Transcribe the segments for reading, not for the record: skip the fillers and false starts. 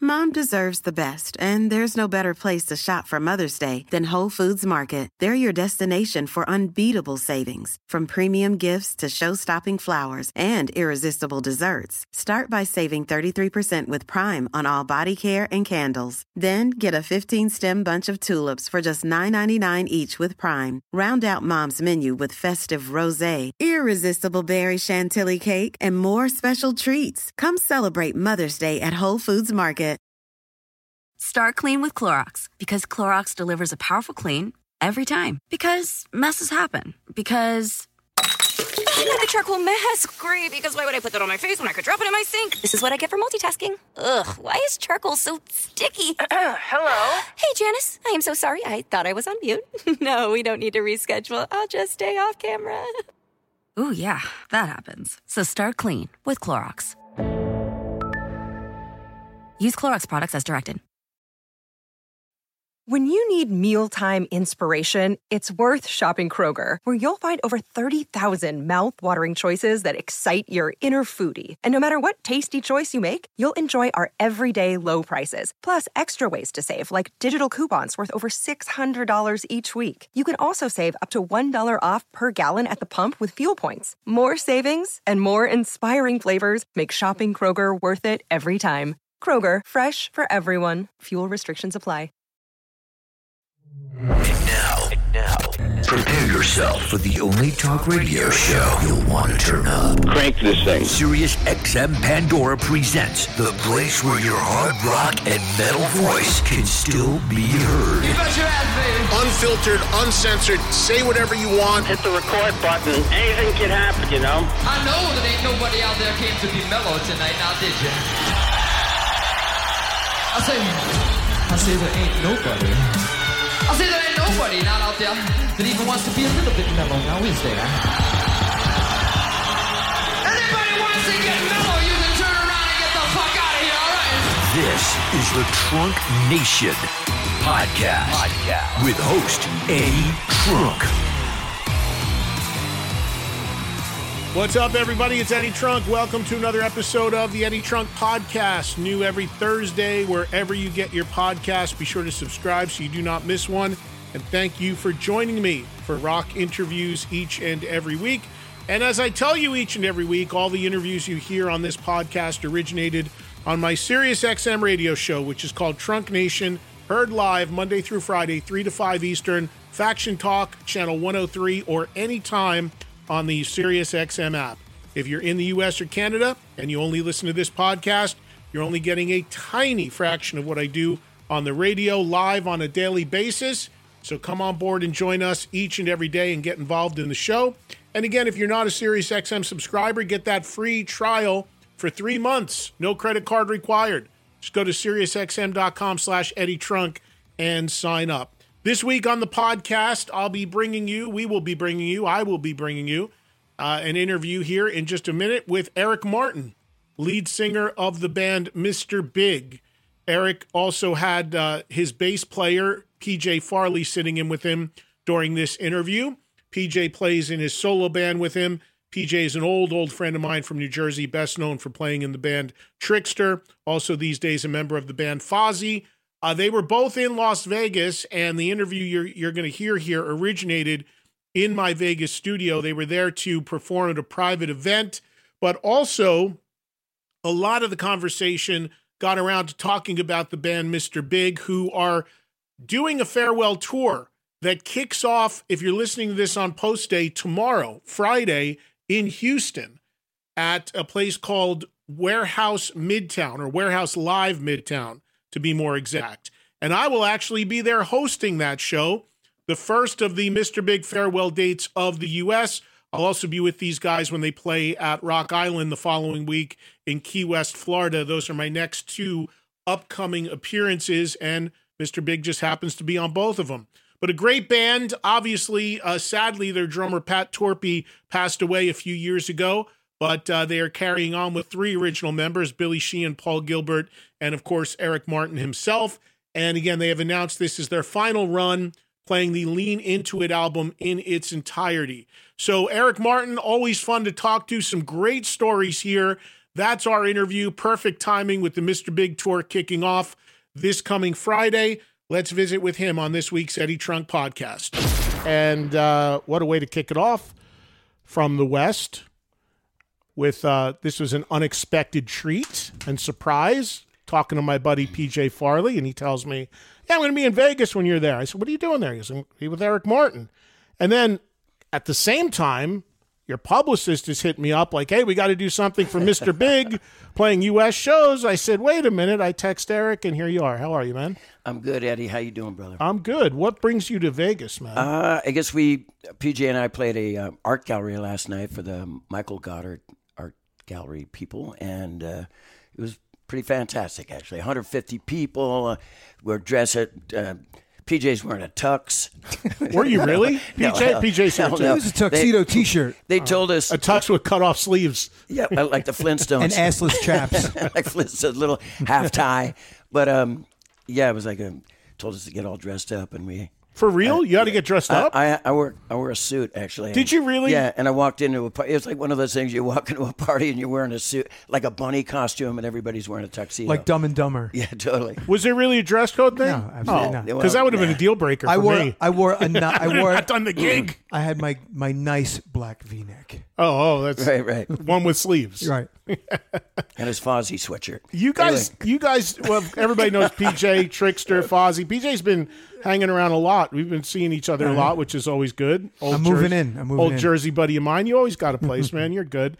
Mom deserves the best, and there's no better place to shop for Mother's Day than Whole Foods Market. They're your destination for unbeatable savings, from premium gifts to show-stopping flowers and irresistible desserts. Start by saving 33% with Prime on all body care and candles. Then get a 15-stem bunch of tulips for just $9.99 each with Prime. Round out Mom's menu with festive rosé, irresistible berry chantilly cake, and more special treats. Come celebrate Mother's Day at Whole Foods Market. Start clean with Clorox, because Clorox delivers a powerful clean every time. Because messes happen. Because not the charcoal mask. Great, because why would I put that on my face when I could drop it in my sink? This is what I get for multitasking. Ugh, why is charcoal so sticky? Hello? Hey, Janice. I am so sorry. I thought I was on mute. No, we don't need to reschedule. I'll just stay off camera. Ooh, yeah, that happens. So start clean with Clorox. Use Clorox products as directed. When you need mealtime inspiration, it's worth shopping Kroger, where you'll find over 30,000 mouth-watering choices that excite your inner foodie. And no matter what tasty choice you make, you'll enjoy our everyday low prices, plus extra ways to save, like digital coupons worth over $600 each week. You can also save up to $1 off per gallon at the pump with fuel points. More savings and more inspiring flavors make shopping Kroger worth it every time. Kroger, fresh for everyone. Fuel restrictions apply. And now, prepare yourself for the only talk radio show you'll want to turn up. Crank this thing. Sirius XM Pandora presents the place where your hard rock and metal voice can still be heard. You bet your ass, baby. Unfiltered, uncensored, say whatever you want. Hit the record button. Anything can happen, you know? I know that ain't nobody out there came to be mellow tonight, now did you? I say there ain't nobody. I say there ain't nobody not out there that even wants to be a little bit mellow. Now is there? Anybody wants to get mellow, you can turn around and get the fuck out of here, all right? This is the Trunk Nation podcast with host Eddie Trunk. What's up, everybody? It's Eddie Trunk. Welcome to another episode of the Eddie Trunk Podcast. New every Thursday, wherever you get your podcast. Be sure to subscribe so you do not miss one. And thank you for joining me for rock interviews each and every week. And as I tell you each and every week, all the interviews you hear on this podcast originated on my Sirius XM radio show, which is called Trunk Nation, heard live Monday through Friday, 3 to 5 Eastern, Faction Talk, Channel 103, or anytime on the Sirius XM app. If you're in the US or Canada and you only listen to this podcast, you're only getting a tiny fraction of what I do on the radio live on a daily basis. So come on board and join us each and every day and get involved in the show. And again, if you're not a Sirius XM subscriber, get that free trial for 3 months. No credit card required. Just go to SiriusXM.com/Eddie Trunk and sign up. This week on the podcast, I will be bringing you an interview here in just a minute with Eric Martin, lead singer of the band Mr. Big. Eric also had his bass player, PJ Farley, sitting in with him during this interview. PJ plays in his solo band with him. PJ is an old friend of mine from New Jersey, best known for playing in the band Trickster. Also these days a member of the band Fozzy. They were both in Las Vegas, and the interview you're going to hear here originated in my Vegas studio. They were there to perform at a private event, but also a lot of the conversation got around to talking about the band Mr. Big, who are doing a farewell tour that kicks off, if you're listening to this on post day, tomorrow, Friday, in Houston at a place called Warehouse Midtown, or Warehouse Live Midtown, to be more exact. And I will actually be there hosting that show, the first of the Mr. Big farewell dates of the U.S. I'll also be with these guys when they play at Rock Island the following week in Key West, Florida. Those are my next 2 upcoming appearances, and Mr. Big just happens to be on both of them. But a great band. Obviously, sadly, their drummer Pat Torpey passed away a few years ago, but they are carrying on with 3 original members, Billy Sheehan, Paul Gilbert, and of course, Eric Martin himself. And again, they have announced this is their final run, playing the Lean Into It album in its entirety. So Eric Martin, always fun to talk to, some great stories here That's our interview. Perfect timing with the Mr. Big Tour kicking off this coming Friday. Let's visit with him on this week's Eddie Trunk podcast. And what a way to kick it off from the West with this was an unexpected treat and surprise. Talking to my buddy PJ Farley, and he tells me, yeah, I'm going to be in Vegas when you're there. I said, what are you doing there? He goes, I'm with Eric Martin. And then at the same time, your publicist is hitting me up like, hey, we got to do something for Mr. Big playing U.S. shows. I said, wait a minute. I text Eric, and here you are. How are you, man? I'm good, Eddie. How you doing, brother? I'm good. What brings you to Vegas, man? I guess PJ and I played a art gallery last night for the Michael Goddard Art Gallery people, and it was pretty fantastic, actually. 150 people were dressed at PJ's wearing a tux. Were you really? PJ's It was a tuxedo T-shirt. They told us a tux with cut-off sleeves. Yeah, like the Flintstones. And assless chaps. Like Flintstones, little half tie. But yeah, it was like told us to get all dressed up, and we. For real? You had to get dressed up? I wore a suit, actually. Did you really? Yeah, and I walked into a party. It was like one of those things, you walk into a party and you're wearing a suit, like a bunny costume, and everybody's wearing a tuxedo. Like Dumb and Dumber. Yeah, totally. Was there really a dress code thing? No, absolutely not. Because that would have been a deal breaker for me. I wore not done the gig. I had my nice black V-neck. Oh, that's right. One with sleeves. Right. And his Fozzie sweatshirt. You guys, well, everybody knows PJ, Trickster, Fozzie. PJ's been hanging around a lot. We've been seeing each other a lot, which is always good. I'm moving in. Old Jersey buddy of mine. You always got a place, man. You're good.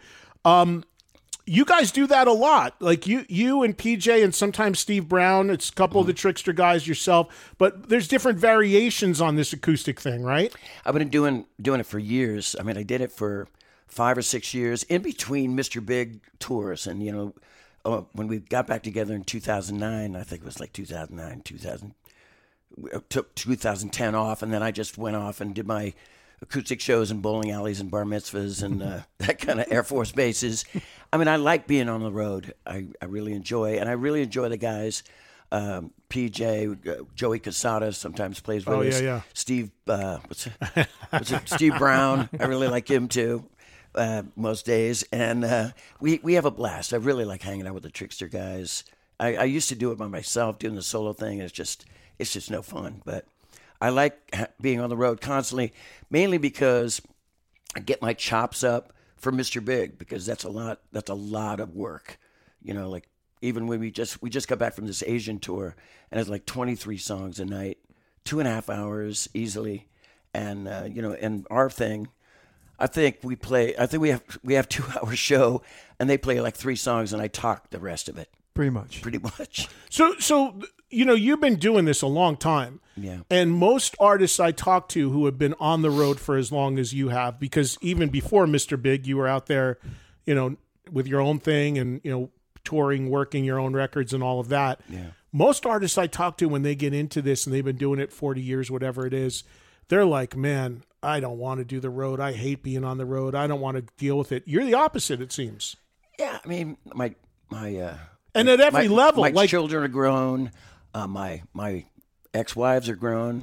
You guys do that a lot. Like you and PJ and sometimes Steve Brown. It's a couple of the Trickster guys, yourself. But there's different variations on this acoustic thing, right? I've been doing it for years. I mean, I did it for 5 or 6 years in between Mr. Big tours. And, when we got back together in 2009, I think it was like 2009, took 2010 off, and then I just went off and did my acoustic shows in bowling alleys and bar mitzvahs and that kind of Air Force bases. I mean, I like being on the road. I really enjoy, and I really enjoy the guys. PJ, Joey Casada sometimes plays with us. Yeah. Steve, what's it? Steve Brown. I really like him too. Most days, and we have a blast. I really like hanging out with the Trickster guys. I used to do it by myself, doing the solo thing. It's just no fun. But I like being on the road constantly, mainly because I get my chops up for Mr. Big, because that's a lot of work. Like even when we just got back from this Asian tour, and it's like 23 songs a night, 2.5 hours easily, and and our thing. I think we have 2 hour show, and they play like 3 songs, and I talk the rest of it. Pretty much. So you've been doing this a long time. Yeah. And most artists I talk to who have been on the road for as long as you have, because even before Mr. Big, you were out there, with your own thing and, touring, working your own records and all of that. Yeah. Most artists I talk to when they get into this and they've been doing it 40 years, whatever it is, they're like, man, I don't want to do the road. I hate being on the road. I don't want to deal with it. You're the opposite, it seems. Yeah, I mean, my and at every level, my like children are grown. My ex-wives are grown.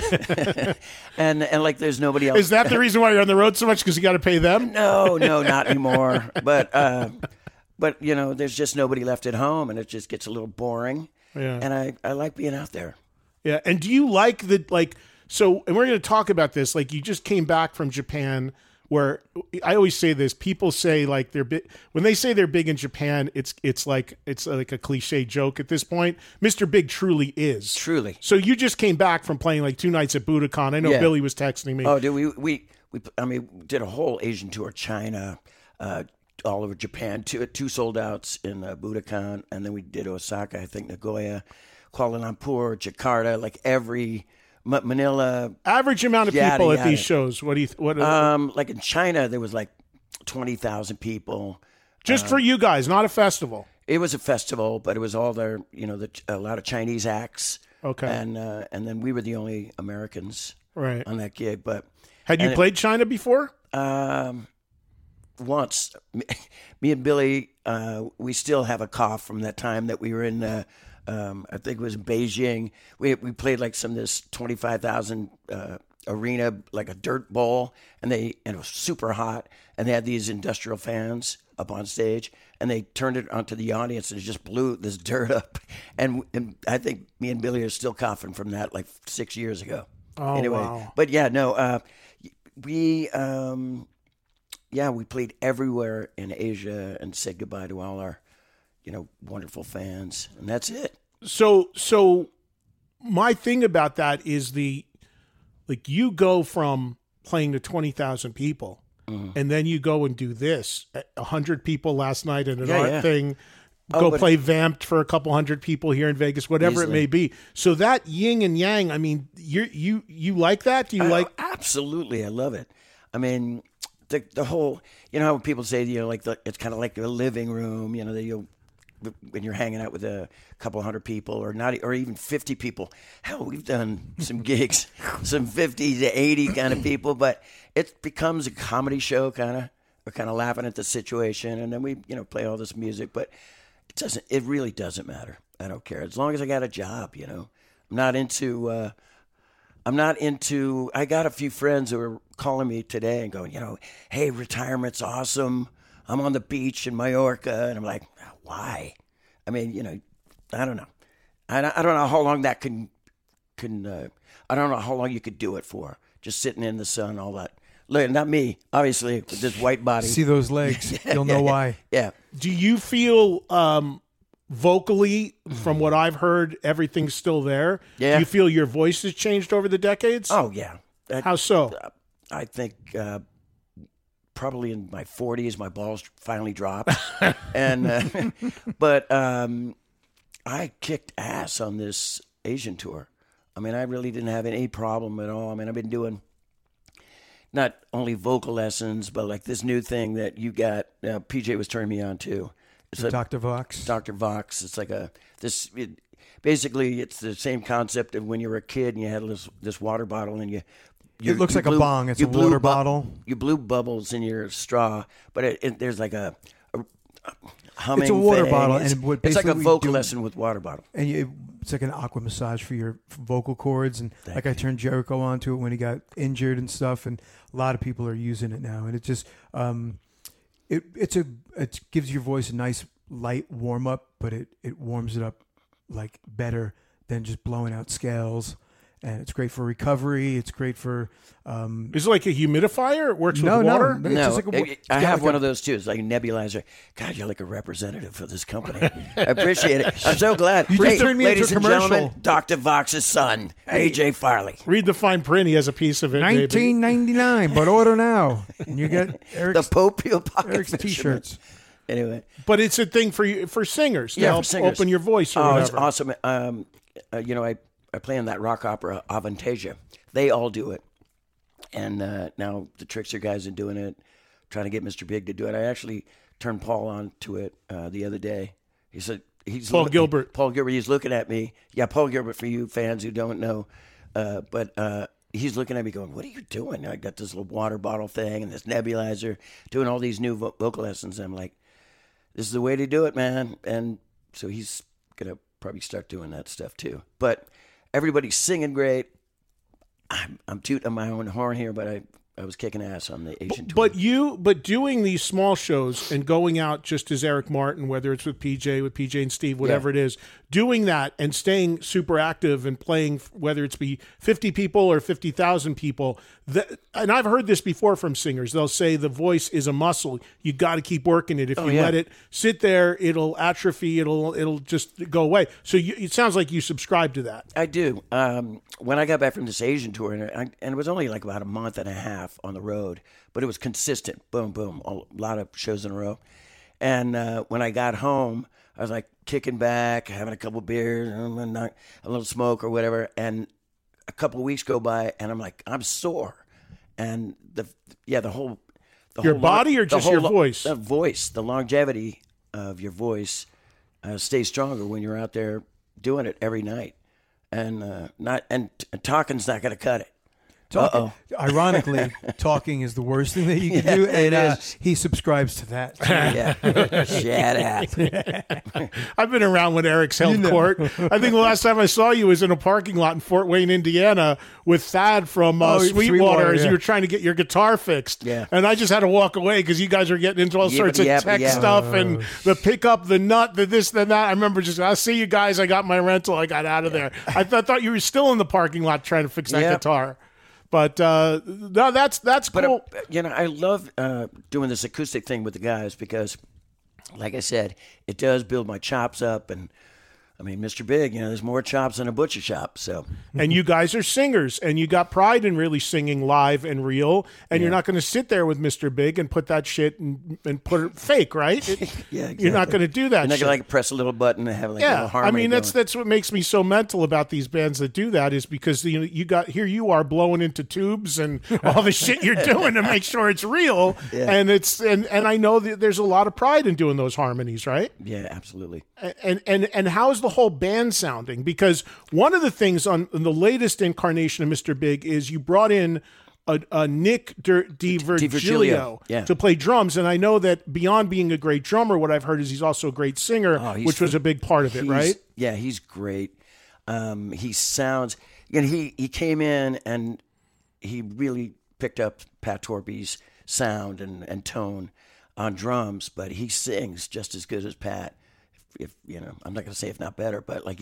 and like there's nobody else. Is that the reason why you're on the road so much, because you got to pay them? No, not anymore. But there's just nobody left at home, and it just gets a little boring. Yeah. And I like being out there. Yeah. And do you like so, and we're going to talk about this, like you just came back from Japan, where I always say this, people say like they're big, when they say they're big in Japan, it's like a cliche joke at this point. Mr. Big truly is. Truly. So you just came back from playing like 2 nights at Budokan. I know Billy was texting me. Oh, dude, we did a whole Asian tour, China, all over Japan, 2 sold outs in Budokan, and then we did Osaka, I think Nagoya, Kuala Lumpur, Jakarta, like every Manila. Average amount of people at these shows. What? Like in China, there was like 20,000 people. Just for you guys, not a festival. It was a festival, but it was all there. A lot of Chinese acts. Okay. And then we were the only Americans on that gig. But had you played China before? Once. Me and Billy, we still have a cough from that time that we were in. I think it was Beijing. We played like some of this 25,000 arena like a dirt bowl, and it was super hot, and they had these industrial fans up on stage, and they turned it onto the audience, and it just blew this dirt up. And I think me and Billy are still coughing from that like 6 years ago. Oh, anyway, wow. but yeah, no, we played everywhere in Asia and said goodbye to all our, wonderful fans, and that's it. So my thing about that is you go from playing to 20,000 people, and then you go and do this 100 people last night at an art thing. Go play Vamped for a couple hundred people here in Vegas, whatever it may be. So that yin and yang. I mean, you like that? Do you like? Absolutely, I love it. I mean, the whole. How people say it's kind of like a living room. That when you're hanging out with a couple hundred people or even 50 people. Hell, we've done some gigs, some 50 to 80 kind of people, but it becomes a comedy show kind of. We're kind of laughing at the situation, and then we play all this music, but it really doesn't matter. I don't care as long as I got a job. I'm not into. I got a few friends who are calling me today and going, hey, retirement's awesome. I'm on the beach in Mallorca, and I'm like, why? I mean, I don't know. I don't know how long that can. I don't know how long you could do it for. Just sitting in the sun, all that. Look, not me, obviously, with this white body. See those legs. You'll know why. Yeah. Do you feel vocally, from what I've heard, everything's still there? Yeah. Do you feel your voice has changed over the decades? Oh, yeah. How so? I think probably in my 40s, my balls finally dropped. And but I kicked ass on this Asian tour. I mean, I really didn't have any problem at all. I mean, I've been doing not only vocal lessons, but like this new thing that you got. PJ was turning me on to. It's Dr. Vox. Dr. Vox. It's like basically it's the same concept of when you were a kid and you had this water bottle and it looks like a bong. It's a water bottle. You blew bubbles in your straw, but there's like a humming. It's a water thing. bottle, It's like a vocal lesson with water bottle. And it's like an aqua massage for your vocal cords. And I turned Jericho onto it when he got injured and stuff. And a lot of people are using it now. And it just it gives your voice a nice light warm up, but it warms it up like better than just blowing out scales. And it's great for recovery. It's great for. Is it like a humidifier? It works with water? No, just like I have one of those too. It's like a nebulizer. God, you're like a representative for this company. I appreciate it. I'm so glad. You just turned me ladies into a and commercial. gentlemen, Dr. Vox's son, AJ Farley. Read the fine print. He has a piece of it. $19.99, but order now. And you get Eric's, the Pope pocket Eric's T-shirts. Anyway, but it's a thing for singers. To yeah, help for singers. open your voice. Or whatever. It's awesome. I play in that rock opera Avantasia. They all do it, and now the Trickster guys are doing it. Trying to get Mr. Big to do it. I actually turned Paul on to it the other day. He said Paul Gilbert. Paul Gilbert. He's looking at me. Yeah, Paul Gilbert for you fans who don't know, but he's looking at me going, "What are you doing?" I got this little water bottle thing and this nebulizer, doing all these new vocal lessons. And I'm like, "This is the way to do it, man." And so he's gonna probably start doing that stuff too. But everybody's singing great. I'm tooting my own horn here, but I was kicking ass on the Asian tour. But doing these small shows and going out just as Eric Martin, whether it's with PJ and Steve, whatever it is, doing that and staying super active and playing, whether it's be 50 people or 50,000 people. And I've heard this before from singers. They'll say the voice is a muscle. You got to keep working it. If you let it sit there, it'll atrophy. It'll just go away. So it sounds like you subscribe to that. I do. When I got back from this Asian tour, and it was only like about a month and a half on the road, but it was consistent. Boom, boom, a lot of shows in a row. And when I got home, I was like kicking back, having a couple beers, a little smoke or whatever. And a couple of weeks go by, and I'm like, I'm sore. And the whole your body or just your voice? The voice, the longevity of your voice stays stronger when you're out there doing it every night. And talking's not going to cut it. Talking. Ironically, talking is the worst thing that you can do, and he subscribes to that. Shut up. I've been around when Eric's held court. I think the last time I saw you was in a parking lot in Fort Wayne, Indiana, with Thad from Sweetwater as you were trying to get your guitar fixed. Yeah. And I just had to walk away because you guys were getting into all sorts of tech stuff and the pickup, the nut, the this, the that. I remember I'll see you guys. I got my rental. I got out of there. I thought you were still in the parking lot trying to fix that guitar. But no, that's cool. I love doing this acoustic thing with the guys because, like I said, it does build my chops up. And I mean, Mr. Big, there's more chops than a butcher shop. So, and you guys are singers, and you got pride in really singing live and real. And you're not going to sit there with Mr. Big and put that shit and put it fake, right? Exactly. You're not going to do that. You're not going to press a little button and have a little harmony. I mean, that's what makes me so mental about these bands that do that is because you are blowing into tubes and all the shit you're doing to make sure it's real. Yeah. And I know that there's a lot of pride in doing those harmonies, right? Yeah, absolutely. And how's the whole band sounding? Because one of the things on the latest incarnation of Mr. Big is you brought in a Nick DiVirgilio to play drums, and I know that beyond being a great drummer, what I've heard is he's also a great singer, which was a big part of it, right? Yeah, he's great. He sounds. He came in and he really picked up Pat Torpey's sound and tone on drums, but he sings just as good as Pat. If I'm not going to say if not better, but like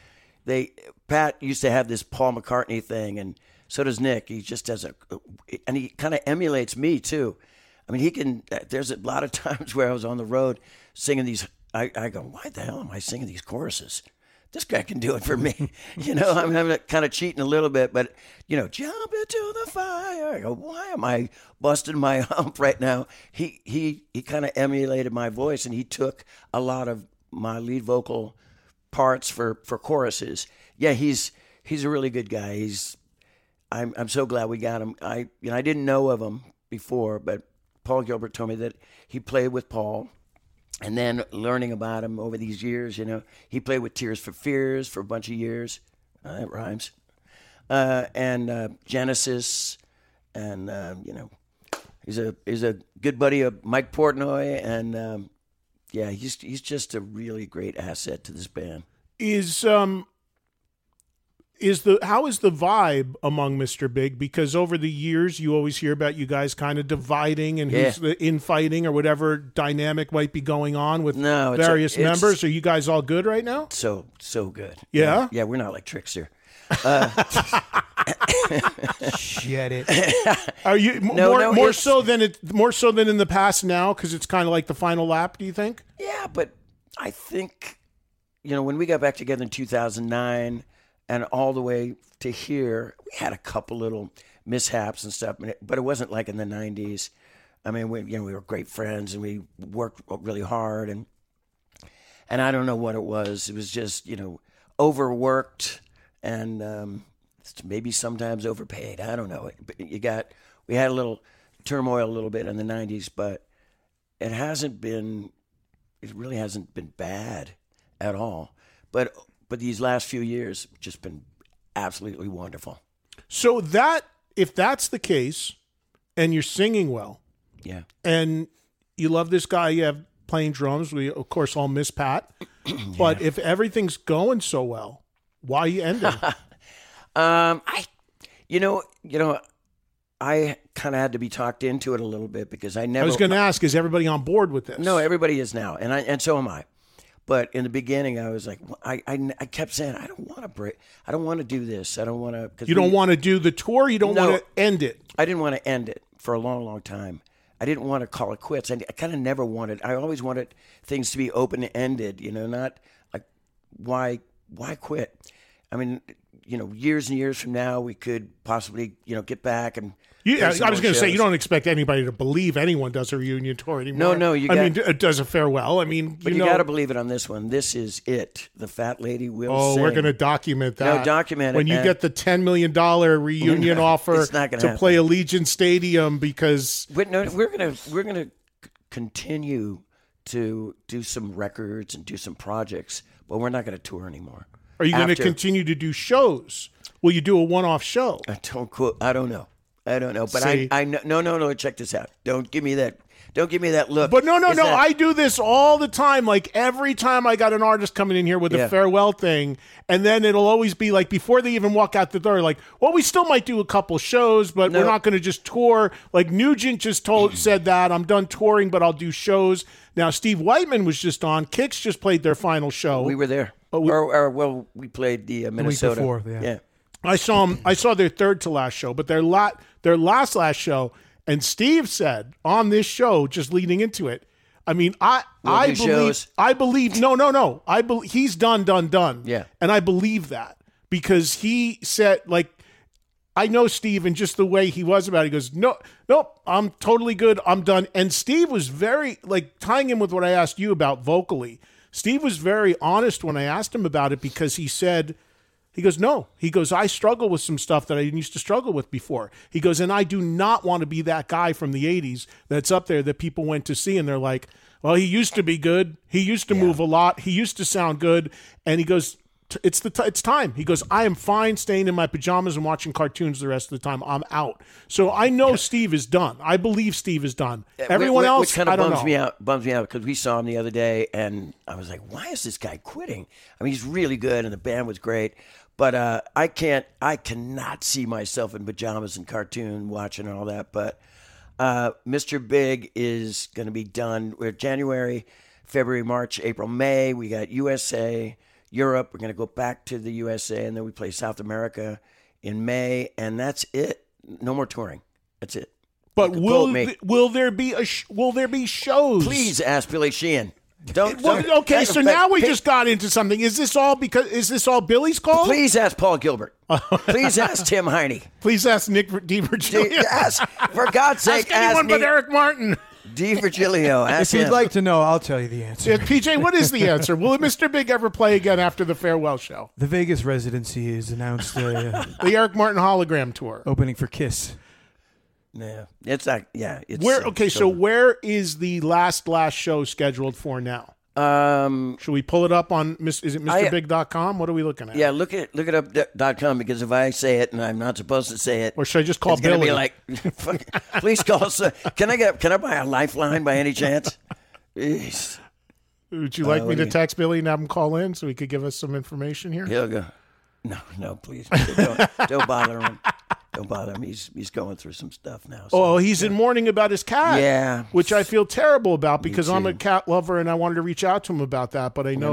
Pat used to have this Paul McCartney thing, and so does Nick. He just does and he kind of emulates me too. I mean, there's a lot of times where I was on the road singing these. I go, why the hell am I singing these choruses? This guy can do it for me. I'm kind of cheating a little bit, but jump into the fire. I go, why am I busting my hump right now? He kind of emulated my voice, and he took a lot of my lead vocal parts for choruses. Yeah, he's a really good guy. I'm so glad we got him. I didn't know of him before, but Paul Gilbert told me that he played with Paul, and then learning about him over these years, he played with Tears for Fears for a bunch of years. That rhymes. And Genesis, and he's a good buddy of Mike Portnoy, and he's just a really great asset to this band. How is the vibe among Mr. Big? Because over the years, you always hear about you guys kind of dividing and who's the infighting or whatever dynamic might be going on with various members. Are you guys all good right now? So good. Yeah? Yeah, we're not like Trickster. Shit it. Are you more so than in the past now? Because it's kind of like the final lap. Do you think? Yeah, but I think when we got back together in 2009 and all the way to here, we had a couple little mishaps and stuff, but it wasn't like in the 90s. I mean, we were great friends and we worked really hard, and I don't know what it was. It was just overworked and maybe sometimes overpaid. I don't know. We had a little turmoil a little bit in the 90s, but it really hasn't been bad at all. But these last few years have just been absolutely wonderful. So if that's the case, and you're singing well, and you love this guy you have playing drums, we of course all miss Pat, but if everything's going so well, why you ending? I kind of had to be talked into it a little bit because I was going to ask, is everybody on board with this? No, everybody is now, and so am I. But in the beginning, I was like, I kept saying, I don't want to break. I don't want to do this. I don't want to. You don't want to do the tour? You don't want to end it? I didn't want to end it for a long, long time. I didn't want to call it quits. I kind of never wanted. I always wanted things to be open-ended, not like, why quit? I mean, years and years from now, we could possibly, get back and. I was going to say, you don't expect anybody to believe anyone does a reunion tour anymore. No, it does a farewell. I mean, but you got to believe it on this one. This is it. The Fat Lady will sing. We're going to document that. No, document it. When you get the $10 million reunion offer to play Allegiant Stadium, because we're going to continue to do some records and do some projects, but we're not going to tour anymore. Are you going to continue to do shows? Will you do a one-off show? I don't know. But See? I know. No. Check this out. Don't give me that. Don't give me that look. But no. I do this all the time. Like every time I got an artist coming in here with a farewell thing, and then it'll always be like before they even walk out the door, like, well, we still might do a couple shows, but we're not going to just tour. Like Nugent just said that I'm done touring, but I'll do shows. Now Steve Whiteman was just on. Kicks just played their final show. We were there. We played the Minnesota. The week before, yeah. Yeah. I saw them. I saw their third to last show, but their last show. And Steve said on this show, just leading into it, I mean, I believe. No. He's done. Yeah. And I believe that because he said, like, I know Steve and just the way he was about it. He goes, nope, I'm totally good. I'm done. And Steve was very, like, tying in with what I asked you about vocally. Steve was very honest when I asked him about it because he said, he goes, no. He goes, I struggle with some stuff that I didn't used to struggle with before. He goes, and I do not want to be that guy from the 80s that's up there that people went to see and they're like, well, he used to be good. He used to move a lot. He used to sound good. And he goes, it's time. He goes, I am fine staying in my pajamas and watching cartoons the rest of the time. I'm out. So I know Steve is done. I believe Steve is done. Everyone else, which kind of I don't know. Bums me out because we saw him the other day and I was like, why is this guy quitting? I mean, he's really good and the band was great. But I cannot see myself in pajamas and cartoon watching and all that. But Mr. Big is going to be done. We're January, February, March, April, May. We got USA, Europe. We're going to go back to the USA, and then we play South America in May, and that's it. No more touring. That's it. But will there be shows? Please ask Billy Sheehan. Okay, so now we just got into something. Is this all Billy's call? Please ask Paul Gilbert. Please ask Tim Heine. Please ask Nick DiVirgilio. For God's sake, ask anyone but Eric Martin. DiVirgilio. If you'd like to know, I'll tell you the answer. Yeah, PJ, what is the answer? Will Mr. Big ever play again after the farewell show? The Vegas residency is announced. The Eric Martin hologram tour. Opening for Kiss. Yeah, it's like It's so where is the last show scheduled for now? Should we pull it up on? Is it MrBig.com? What are we looking at? Yeah, look it up .com because if I say it and I'm not supposed to say it, or should I just call it's Billy? Be like, please call us. Can I buy a lifeline by any chance? Jeez. Would you like me to text Billy and have him call in so he could give us some information here? He'll go. No, please don't bother him. Don't bother him. He's going through some stuff now. So, he's in mourning about his cat. Yeah. Which I feel terrible about because I'm a cat lover and I wanted to reach out to him about that. But I know.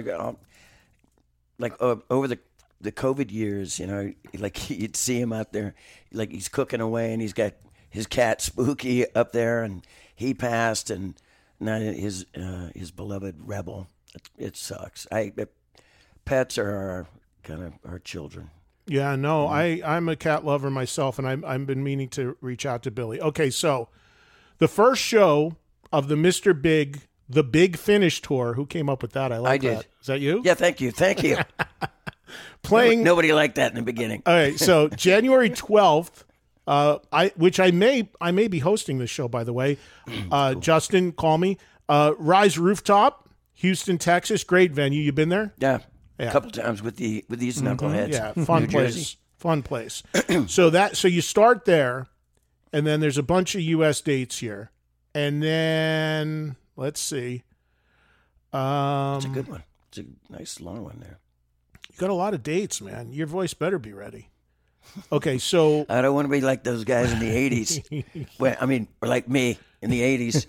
Over the COVID years, like you'd see him out there, like he's cooking away and he's got his cat Spooky up there and he passed and now his beloved Rebel. It sucks. Pets are our children. Yeah, no, I'm a cat lover myself, and I've been meaning to reach out to Billy. Okay, so the first show of the Mr. Big, the Big Finish tour. Who came up with that? I did. Is that you? Yeah, thank you. Playing. Nobody liked that in the beginning. All right, so January 12th, which I may be hosting this show, by the way. Justin, call me. Rise Rooftop, Houston, Texas, great venue. You been there? Yeah. A couple times with these knuckleheads. Yeah, fun place. Fun place. So you start there, and then there's a bunch of U.S. dates here, and then let's see. It's a good one. It's a nice long one there. You got a lot of dates, man. Your voice better be ready. Okay, so I don't want to be like those guys in the '80s. Well, I mean, or like me in the '80s.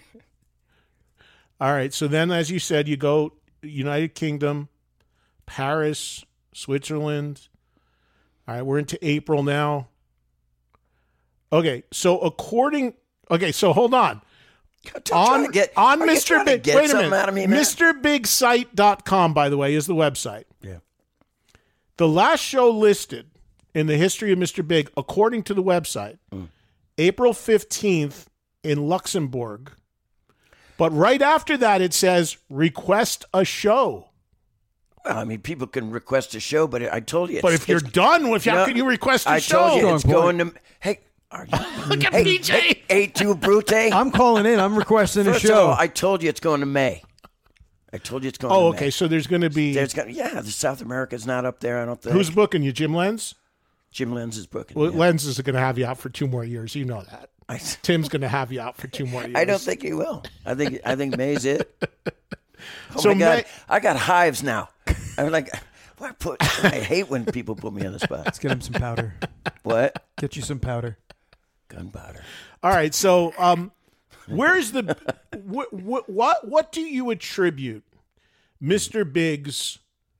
All right. So then, as you said, you go United Kingdom. Paris, Switzerland. All right, we're into April now. Okay, so hold on. On Mr. Big, wait a minute. MrBigSite.com, by the way, is the website. Yeah. The last show listed in the history of Mr. Big, according to the website, April 15th in Luxembourg. But right after that, it says, request a show. Well, I mean, people can request a show, but I told you. But if you're done with, how can you request a show? I told you it's going to. Hey, look at PJ. Hey, tu Brute. I'm calling in. I'm requesting a show. First of all, I told you it's going to May. I told you it's going. Oh, to okay. May. So there's going to be. The South America's not up there. I don't think. Who's booking you, Jim Lenz? Jim Lenz is booking. Well, yeah. Lenz is going to have you out for 2 more years. You know that. Tim's going to have you out for 2 more years. I don't think he will. I think May's it. Oh So my God, I got hives now. I'm like, I hate when people put me on the spot. Let's get him some powder. What? Get you some powder. Gunpowder. All right. So, where's the what do you attribute Mr. Big's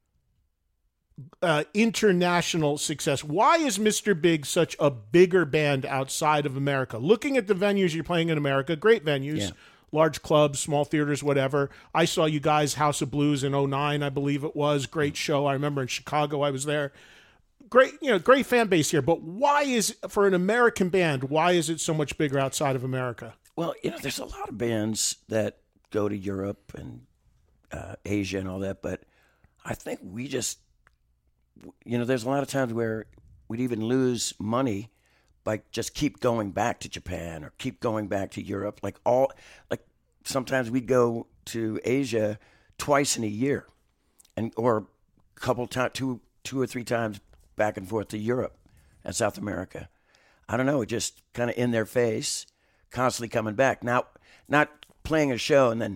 international success? Why is Mr. Big such a bigger band outside of America? Looking at the venues you're playing in America, great venues, large clubs, small theaters, whatever. I saw you guys, House of Blues in 2009, I believe it was. Great show. I remember in Chicago I was there. Great, great fan base here. But why is, for an American band, why is it so much bigger outside of America? Well, there's a lot of bands that go to Europe and Asia and all that, but I think we just, there's a lot of times where we'd even lose money by just keep going back to Japan or keep going back to Europe. Like sometimes we'd go to Asia twice in a year, or a couple times, two or three times back and forth to Europe and South America. I don't know, just kind of in their face, constantly coming back. Now, not playing a show and then,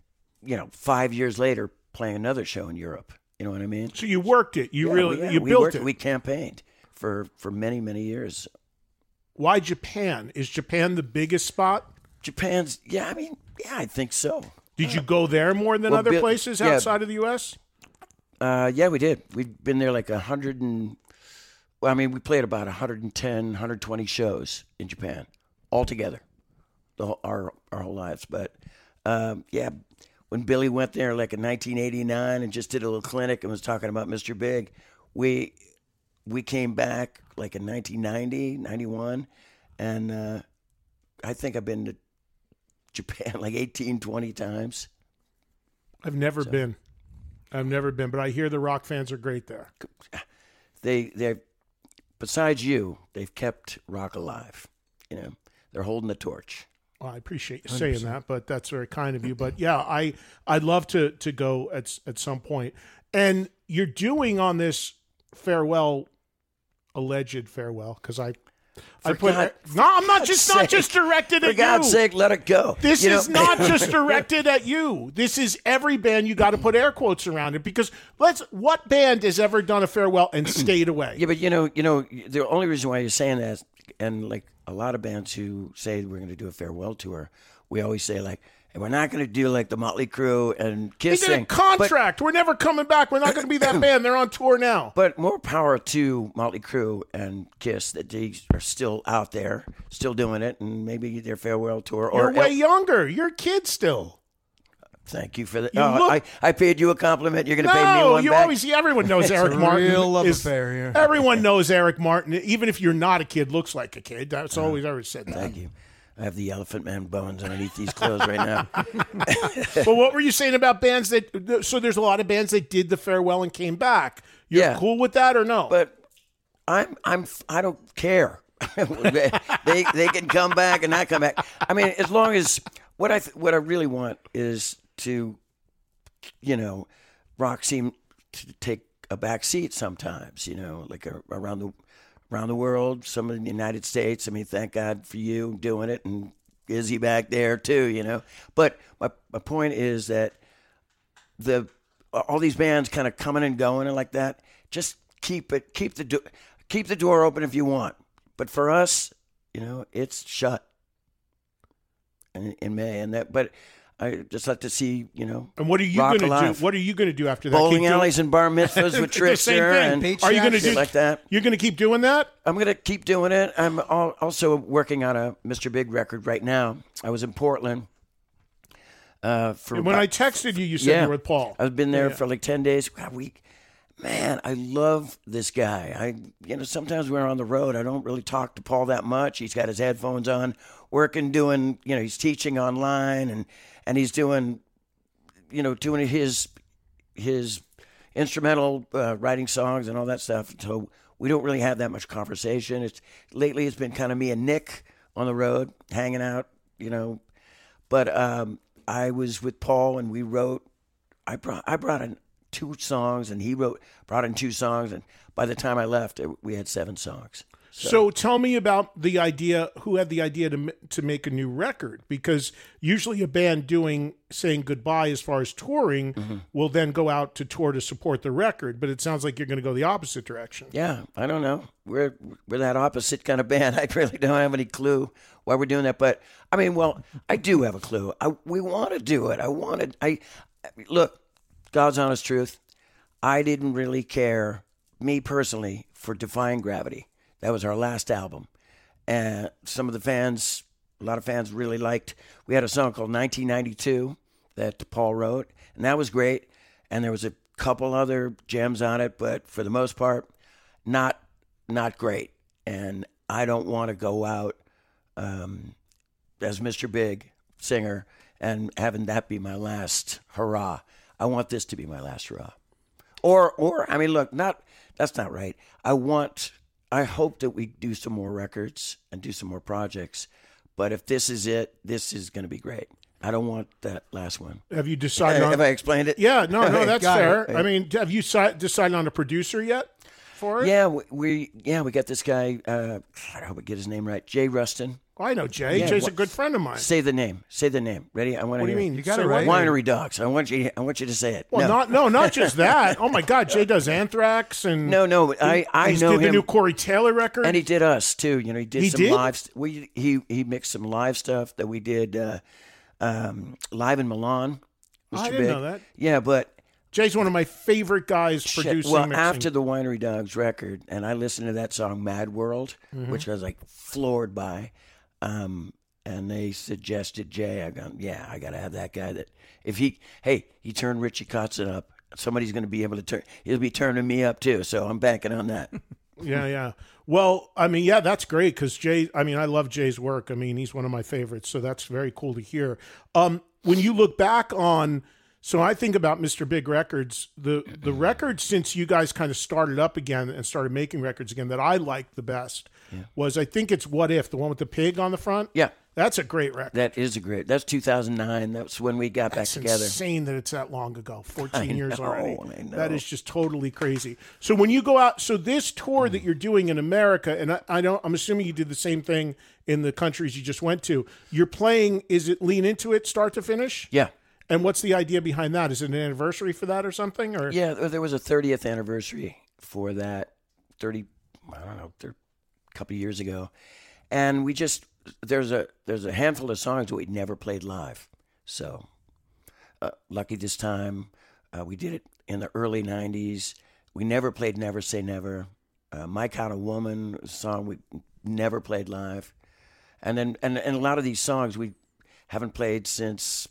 5 years later playing another show in Europe. You know what I mean? So you worked it. You we built it. We campaigned for many, many years. Why Japan? Is Japan the biggest spot? Japan's, I think so. Did you go there more than other places outside of the U.S.? Yeah, we did. We've been there like 100 and, we played about 110, 120 shows in Japan altogether, our whole lives. But, when Billy went there like in 1989 and just did a little clinic and was talking about Mr. Big, we came back like in 1990, 91, and I think I've been to Japan like 18, 20 times. I've never been, but I hear the rock fans are great there. They besides you, they've kept rock alive. They're holding the torch. Well, I appreciate you 100%. saying that, but that's very kind of you. But yeah, I'd love to go at some point. And you're doing on this alleged farewell, because I'm not just directed at you. For God's sake, let it go. This is not just directed at you. This is every band. You got to put air quotes around it, because what band has ever done a farewell and stayed away? Yeah, but the only reason why you're saying that, and like a lot of bands who say we're going to do a farewell tour, we always say like, and we're not going to do like the Motley Crue and Kiss They did thing. a contract. We're never coming back. We're not going to be that band. They're on tour now. But more power to Motley Crue and Kiss that they are still out there, still doing it, and maybe their farewell tour. You're way younger. You're a kid still. Thank you for that. I paid you a compliment. You're going to pay me one you back? always. Everyone knows Eric Martin. Real love affair here. Everyone knows Eric Martin. Even if you're not a kid, looks like a kid. That's always said that. Thank you. I have the Elephant Man bones underneath these clothes right now. But what were you saying about bands that? So there's a lot of bands that did the farewell and came back. You're cool with that or no? But I don't care. they can come back and not come back. I mean, as long as what I really want is to, rock seem to take a back seat sometimes. Like around the world, some in the United States. I mean, thank God for you doing it, and Izzy back there too. But my point is that all these bands kind of coming and going and like that. Just keep the door open if you want. But for us, it's shut in May, but I just like to see, And what are you going to do? What are you going to do after that? Bowling alleys and bar mitzvahs with Trickster and are you going to do like that? You're going to keep doing that? I'm going to keep doing it. I'm also working on a Mr. Big record right now. I was in Portland. I texted you, you said you were with Paul. I've been there for like 10 days. Man, I love this guy. Sometimes we're on the road. I don't really talk to Paul that much. He's got his headphones on, doing, he's teaching online and he's doing his instrumental writing songs and all that stuff. So we don't really have that much conversation. Lately it's been kind of me and Nick on the road hanging out, But I was with Paul and we wrote I brought in 2 songs, and he brought in 2 songs, and by the time I left, we had 7 songs. So tell me about the idea. Who had the idea to make a new record? Because usually a band saying goodbye as far as touring will then go out to tour to support the record. But it sounds like you're going to go the opposite direction. Yeah, I don't know. We're that opposite kind of band. I really don't have any clue why we're doing that. But I mean, well, I do have a clue. We want to do it. Look, God's honest truth. I didn't really care, me personally, for Defying Gravity. That was our last album. And a lot of fans really liked. We had a song called 1992 that Paul wrote, and that was great. And there was a couple other gems on it, but for the most part, not great. And I don't want to go out as Mr. Big singer and having that be my last hurrah. I want this to be my last hurrah. Or I mean, look, that's not right. I hope that we do some more records and do some more projects. But if this is it, this is going to be great. I don't want that last one. Have you decided Have I explained it? Yeah, no, that's fair. It. I mean, have you decided on a producer yet for it? Yeah, we got this guy, I hope I get his name right, Jay Rustin. Oh, I know Jay. Yeah, Jay's a good friend of mine. Say the name. Ready? I want to What do you mean? You got it right. Winery Dogs. I want you to say it. Well, not just that. Oh my God, Jay does Anthrax and I know him. Did the new Corey Taylor record, and he did us too. You know, he did some live. He mixed some live stuff that we did live in Milan. I didn't know that. Yeah, but Jay's one of my favorite guys producing. Well, mixing. after the Winery Dogs record, and I listened to that song "Mad World," which I was like floored by. And they suggested Jay. I go, yeah, I got to have that guy. That if he turned Richie Kotzen up, somebody's going to be able to turn. He'll be turning me up too. So I'm banking on that. Yeah. Well, I mean, yeah, that's great because Jay. I mean, I love Jay's work. I mean, he's one of my favorites. So that's very cool to hear. When you look back on, so I think about Mr. Big Records, the record since you guys kind of started up again and started making records again that I liked the best was, I think it's What If, the one with the pig on the front. Yeah. That's a great record. That's 2009. That's when we got back together. It's insane that it's that long ago, 14 years already. I know. That is just totally crazy. So when you go out, so this tour that you're doing in America, and I'm assuming you did the same thing in the countries you just went to. You're playing, is it Lean Into It, start to finish? Yeah. And what's the idea behind that? Is it an anniversary for that or something? Or yeah, there was a 30th anniversary for that. A couple of years ago, and we just. There's a handful of songs that we never played live. So, lucky this time. We did it in the early 90s. We never played Never Say Never. My Kind of Woman, a song we never played live. And then and a lot of these songs we haven't played since,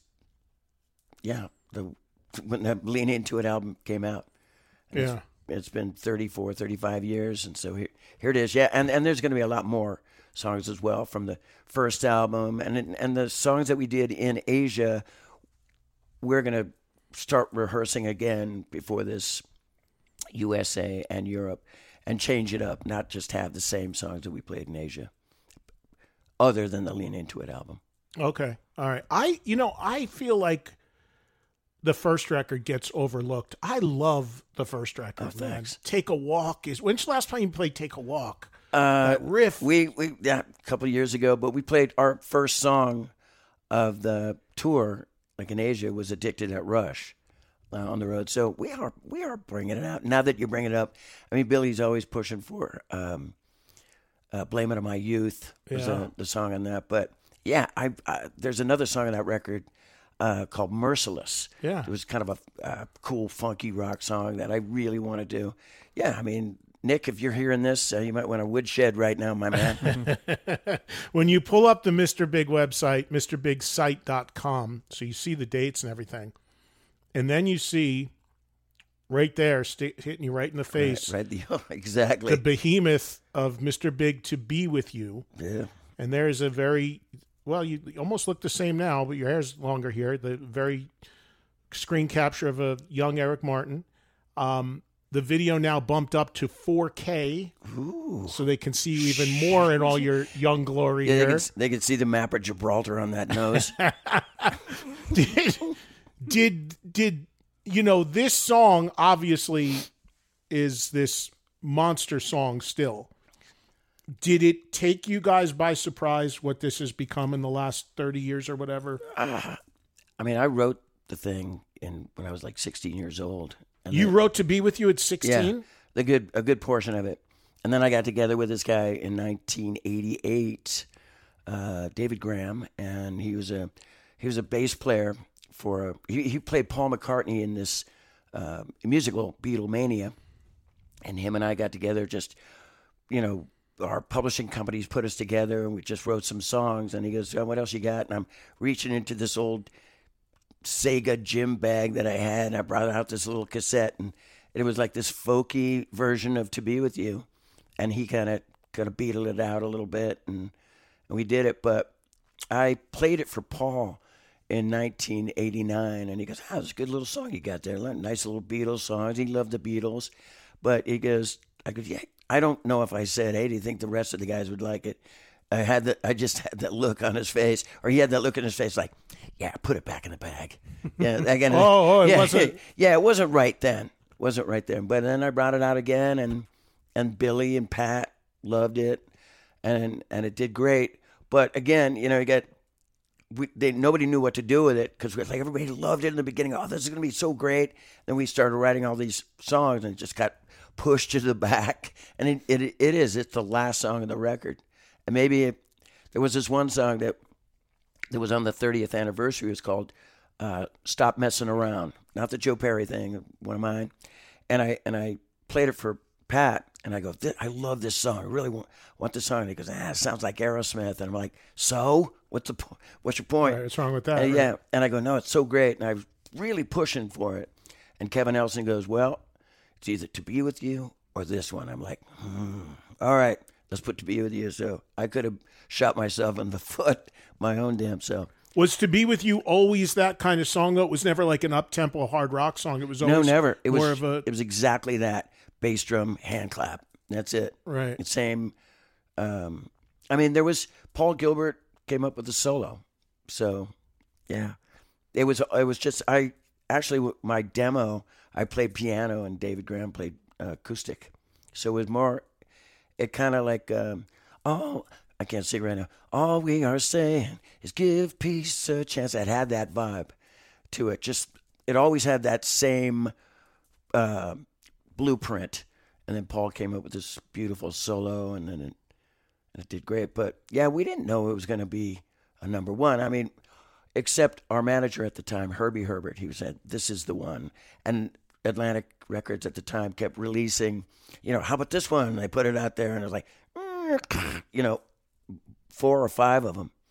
when that Lean Into It album came out. And it's been 34, 35 years, and so here it is. Yeah, and there's going to be a lot more songs as well from the first album, and the songs that we did in Asia, we're going to start rehearsing again before this USA and Europe, and change it up, not just have the same songs that we played in Asia, other than the Lean Into It album. Okay, all right. I feel like the first record gets overlooked. I love the first record, man. Take a Walk when's the last time you played Take a Walk? That riff. We a couple of years ago, but we played our first song of the tour, like in Asia, was Addicted at Rush on the road. So we are bringing it out. Now that you bring it up, I mean, Billy's always pushing for Blame It on My Youth was the song on that. But yeah, there's another song on that record called Merciless. Yeah. It was kind of a cool, funky rock song that I really want to do. Yeah, I mean, Nick, if you're hearing this, you might want a woodshed right now, my man. When you pull up the Mr. Big website, MrBigSite.com, so you see the dates and everything, and then you see right there, hitting you right in the face, exactly, the behemoth of Mr. Big to Be With You. Yeah. And there's a very, well, you almost look the same now, but your hair's longer here, the very screen capture of a young Eric Martin. The video now bumped up to 4K, so they can see you even more in all your young glory here. They can see the map of Gibraltar on that nose. Did you know, this song obviously is this monster song still. Did it take you guys by surprise what this has become in the last 30 years or whatever? I mean, I wrote the thing when I was like 16 years old. And you wrote To Be With You at 16? Yeah, a good portion of it. And then I got together with this guy in 1988, David Graham, and he was a bass player for he played Paul McCartney in this musical Beatlemania, and him and I got together. Just, you know, our publishing companies put us together, and we just wrote some songs. And he goes, "Oh, what else you got?" And I'm reaching into this old Sega gym bag that I had, and I brought out this little cassette, and it was like this folky version of To Be With You. And he kind of beatled it out a little bit, and we did it. But I played it for Paul in 1989, and he goes, it's a good little song you got there. Nice little Beatles songs. He loved the Beatles. But he goes, yeah, I don't know if I said, hey, do you think the rest of the guys would like it? I just had that look on his face, or he had that look on his face like, yeah, put it back in the bag. Yeah, again. it wasn't. Yeah, it wasn't right then. Wasn't right then. But then I brought it out again, and Billy and Pat loved it, and it did great. But again, you know, nobody knew what to do with it because like everybody loved it in the beginning. Oh, this is going to be so great. Then we started writing all these songs, and it just got pushed to the back. And it's the last song of the record. And maybe there was this one song that was on the 30th anniversary. It was called "Stop Messing Around," not the Joe Perry thing, one of mine. And I played it for Pat, and I go, I love this song. I really want this song. And he goes, it sounds like Aerosmith. And I'm like, so what's your point? Right, what's wrong with that? And, yeah. And I go, no, it's so great. And I was really pushing for it. And Kevin Elson goes, well, it's either To Be With You or this one. I'm like, all right, let's put To Be With You. So I could have shot myself in the foot, my own damn self. Was To Be With You always that kind of song, though? It was never like an up-tempo hard rock song. It was always never. It was It was exactly that. Bass drum, hand clap. That's it. Right. Same. I mean, there was Paul Gilbert came up with the solo. So, yeah. It was just, my demo, I played piano and David Graham played acoustic. So it was more, it kind of like, I can't sing right now. All we are saying is give peace a chance. It had that vibe to it. Just, it always had that same blueprint. And then Paul came up with this beautiful solo, and then it did great. But yeah, we didn't know it was going to be a number one. I mean, except our manager at the time, Herbie Herbert, he said, this is the one. And Atlantic Records at the time kept releasing, you know, how about this one? And they put it out there, and it was like, you know, 4 or 5 of them.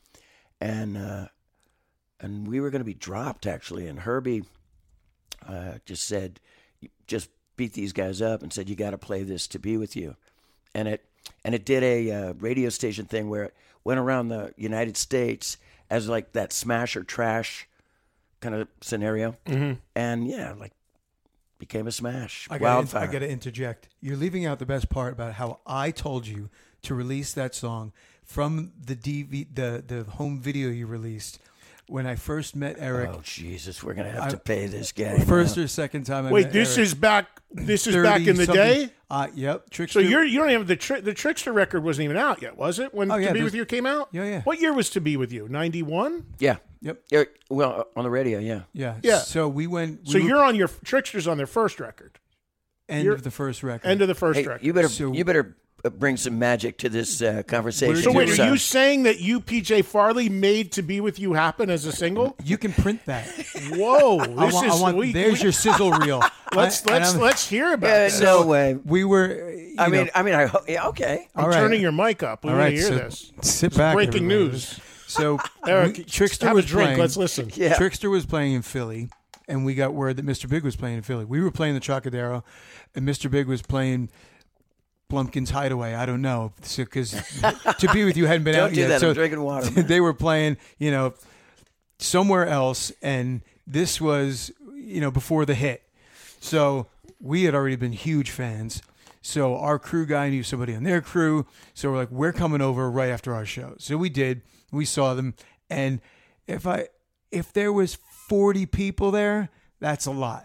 And we were going to be dropped, actually. And Herbie just said, just beat these guys up and said, you got to play this To Be With You. And it did a radio station thing where it went around the United States as like that smash or trash kind of scenario. Mm-hmm. And yeah, like became a smash. I Wildfire. got to interject. You're leaving out the best part about how I told you to release that song from the home video you released. When I first met Eric, oh Jesus, we're gonna have to pay this guy. First or second time I met Eric. This is back in the day. Yep. Trickster. So you don't have the Trickster record wasn't even out yet, was it? When To Be With You came out? Yeah. What year was To Be With You? 91? Yeah. Yep. Well, on the radio, yeah. Yeah. So we went. You're on your Trickster's on their first record. End of the first record. End of the first record. You better bring some magic to this conversation. So wait, are you saying that you, PJ Farley, made To Be With You happen as a single? You can print that. Whoa, there's your sizzle reel. Let's hear about it. No way. We were. Okay. I'm turning your mic up. We want to hear this. Sit back. Breaking news. So Eric, Trickster have was a drink. playing. Let's listen. Yeah. Trickster was playing in Philly, and we got word that Mr. Big was playing in Philly. We were playing the Chocadero, and Mr. Big was playing Blumpkin's Hideaway. I don't know, because To Be With You hadn't been out yet. That. So I'm drinking water. They were playing, somewhere else, and this was, before the hit. So we had already been huge fans. So our crew guy knew somebody on their crew. So we're like, we're coming over right after our show. So we did. We saw them, and if there was 40 people there, that's a lot.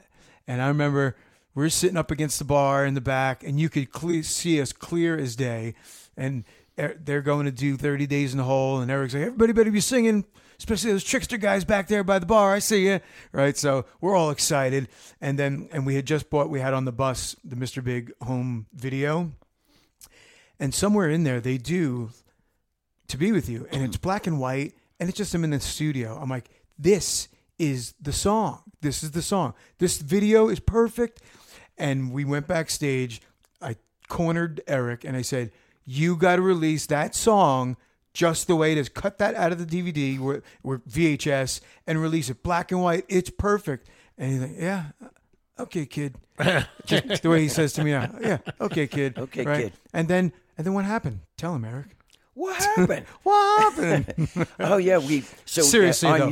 And I remember we're sitting up against the bar in the back, and you could see us clear as day. And they're going to do 30 Days in the Hole, and Eric's like, everybody better be singing, especially those Trickster guys back there by the bar. I see you. Right? So we're all excited. And we had just we had on the bus the Mr. Big home video. And somewhere in there, they do To Be With You, and it's black and white, and it's just them in the studio. I'm like, this is the song. This is the song. This video is perfect. And we went backstage. I cornered Eric, and I said, you got to release that song just the way it is. Cut that out of the DVD or VHS and release it black and white. It's perfect. And he's like, yeah, okay, kid. Just the way he says to me now. Yeah, okay, kid. Okay, right? kid. And then what happened? Tell him, Eric. What happened? What happened? Oh yeah, seriously on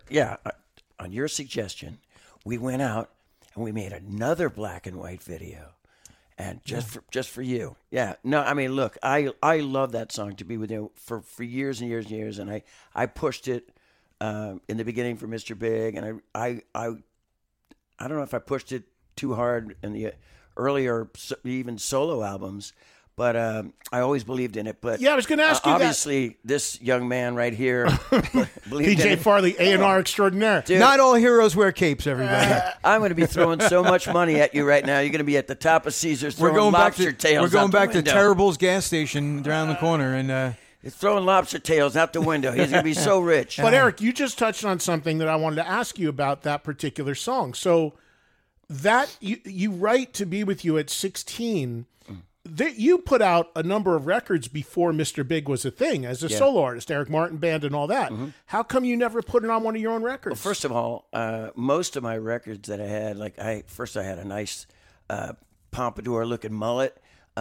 your suggestion, we went out and we made another black and white video, and just for you. Yeah. No, I mean, look, I love that song, To Be With You, for years and years and years, and I pushed it in the beginning for Mr. Big, and I don't know if I pushed it too hard in the earlier even solo albums. But I always believed in it. But yeah, I was going to ask you obviously, this young man right here believed PJ in it. Farley, A&R extraordinaire. Dude, not all heroes wear capes, everybody. I'm going to be throwing so much money at you right now. You're going to be at the top of Caesars throwing lobster tails. We're going back to window. Terrible's gas station around the corner, and he's throwing lobster tails out the window. He's going to be so rich. But Eric, you just touched on something that I wanted to ask you about that particular song. So that you write To Be With You at 16. You put out a number of records before Mr. Big was a thing as a solo artist, Eric Martin Band and all that. Mm-hmm. How come you never put it on one of your own records? Well, first of all, most of my records that I had, like I had a nice pompadour-looking mullet.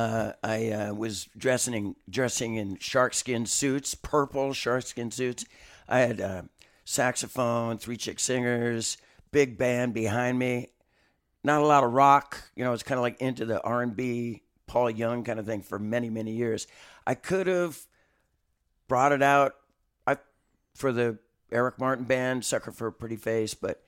I was dressing in sharkskin suits, purple sharkskin suits. I had saxophone, 3 chick singers, big band behind me. Not a lot of rock. It's kind of like into the R&B, Paul Young kind of thing for many, many years. I could have brought it out for the Eric Martin Band, Sucker for a Pretty Face, but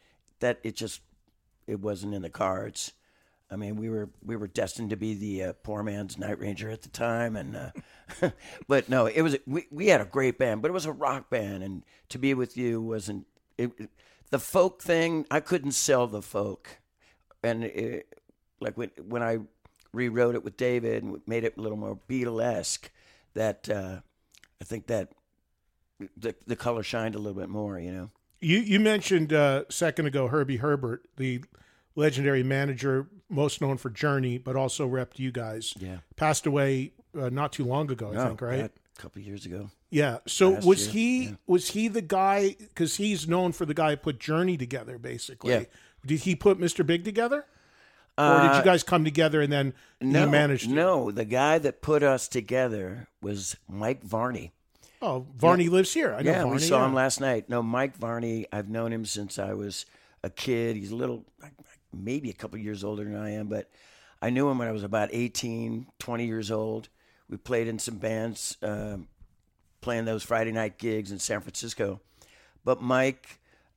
it wasn't in the cards. I mean, we were destined to be the poor man's Night Ranger at the time, and but no, it was we had a great band, but it was a rock band, and To Be With You wasn't the folk thing. I couldn't sell the folk, and like when I rewrote it with David and made it a little more Beatlesque, that I think that the color shined a little bit more, You mentioned a second ago Herbie Herbert, the legendary manager, most known for Journey, but also repped you guys. Yeah. Passed away not too long ago, I think, right? A couple of years ago. Yeah. So was he the guy, because he's known for the guy who put Journey together, basically. Yeah. Did he put Mr. Big together? Or did you guys come together and then he managed it? No, the guy that put us together was Mike Varney. Oh, Varney lives here. I know Varney. We saw him last night. No, Mike Varney, I've known him since I was a kid. He's a little, maybe a couple years older than I am, but I knew him when I was about 18, 20 years old. We played in some bands, playing those Friday night gigs in San Francisco. But Mike,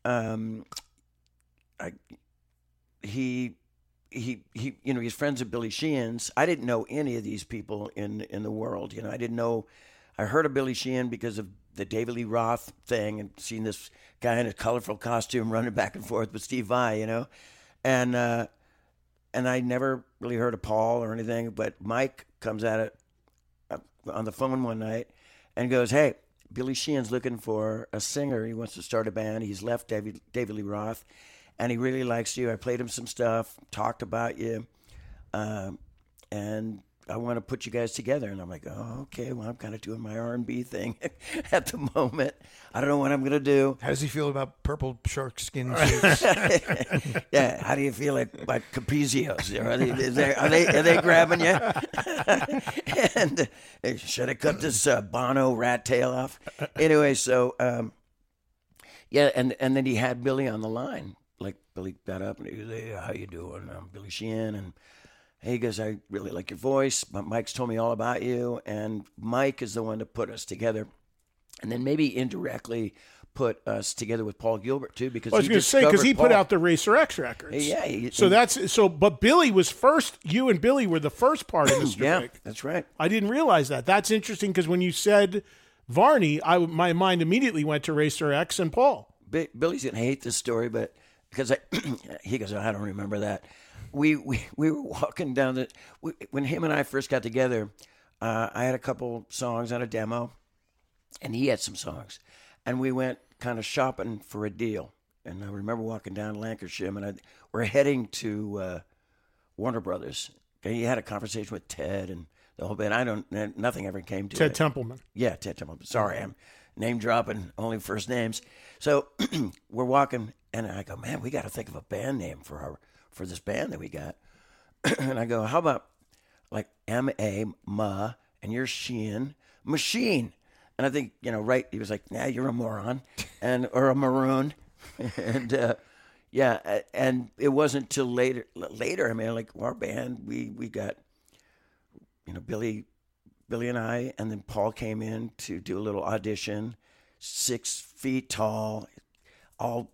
he's friends with Billy Sheehan's. I didn't know any of these people in the world. I didn't know. I heard of Billy Sheehan because of the David Lee Roth thing and seeing this guy in a colorful costume running back and forth with Steve Vai, and I never really heard of Paul or anything. But Mike comes at it on the phone one night and goes, "Hey, Billy Sheehan's looking for a singer. He wants to start a band. He's left David Lee Roth. And he really likes you. I played him some stuff, talked about you, and I want to put you guys together." And I'm like, "Oh, okay. Well, I'm kind of doing my R&B thing at the moment. I don't know what I'm going to do." How does he feel about purple sharkskin suits? Yeah. How do you feel about Caprizios? Are they grabbing you? And should I cut this Bono rat tail off? Anyway, so yeah, and then he had Billy on the line. Like Billy got up and he goes, "Hey, how you doing? I'm Billy Sheehan." And he goes, "I really like your voice, but Mike's told me all about you." And Mike is the one to put us together. And then maybe indirectly, put us together with Paul Gilbert too, because I was going to say, because he put out the Racer X records. Yeah. But Billy was first. You and Billy were the first part of Mr. Yeah, Big. that's right. I didn't realize that. That's interesting, because when you said Varney, my mind immediately went to Racer X and Paul. Billy's going to hate this story, but because he goes, I don't remember that. We were walking down when him and I first got together. I had a couple songs on a demo, and he had some songs, and we went kind of shopping for a deal. And I remember walking down Lancashire, and we're heading to Warner Brothers. And he had a conversation with Ted and the whole band. Nothing ever came to Ted it. Templeman. Yeah, Ted Templeman. Sorry, I'm name dropping, only first names. So we're walking, and I go, man, we got to think of a band name for this band that we got. And I go, how about like M-A, Ma, and you're Sheehan, Machine. And I think, right, he was like, nah, you're a moron, or a maroon. And, and it wasn't till later, I mean, like our band, we got, Billy and I, and then Paul came in to do a little audition, 6 feet tall, all,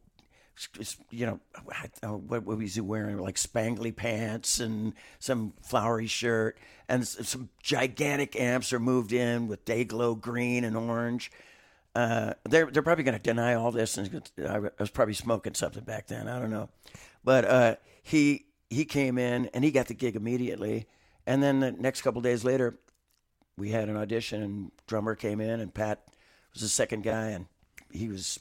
what was he wearing? Like spangly pants and some flowery shirt, and some gigantic amps are moved in with Dayglow green and orange. They're probably going to deny all this, and I was probably smoking something back then. I don't know, but he came in and he got the gig immediately. And then the next couple of days later, we had an audition, and drummer came in, and Pat was the second guy, and he was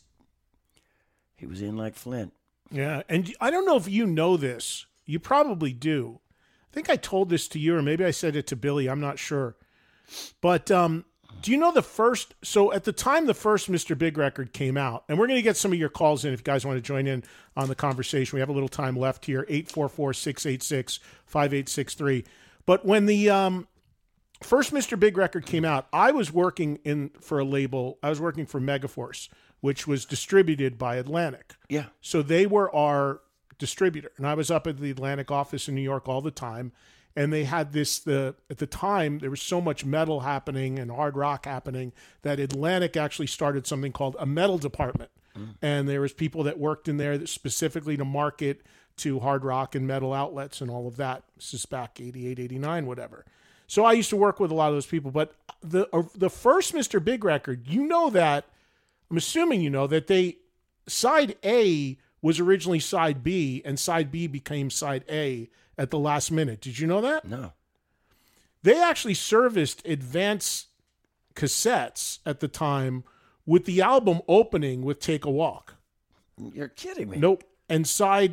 in like Flint. Yeah, and I don't know if you know this. You probably do. I think I told this to you, or maybe I said it to Billy. I'm not sure. But do you know so at the time the first Mr. Big record came out, and we're going to get some of your calls in if you guys want to join in on the conversation. We have a little time left here, 844-686-5863. But when the first Mr. Big record came out, I was working for a label. I was working for Megaforce, which was distributed by Atlantic. Yeah. So they were our distributor. And I was up at the Atlantic office in New York all the time. And they had at the time, there was so much metal happening and hard rock happening that Atlantic actually started something called a metal department. And there was people that worked in there specifically to market to hard rock and metal outlets and all of that. This is back 88, 89, whatever. So I used to work with a lot of those people. But the first Mr. Big record, that, I'm assuming that side A was originally side B, and side B became side A at the last minute. Did you know that? No. They actually serviced Advance cassettes at the time with the album opening with Take a Walk. You're kidding me. Nope. And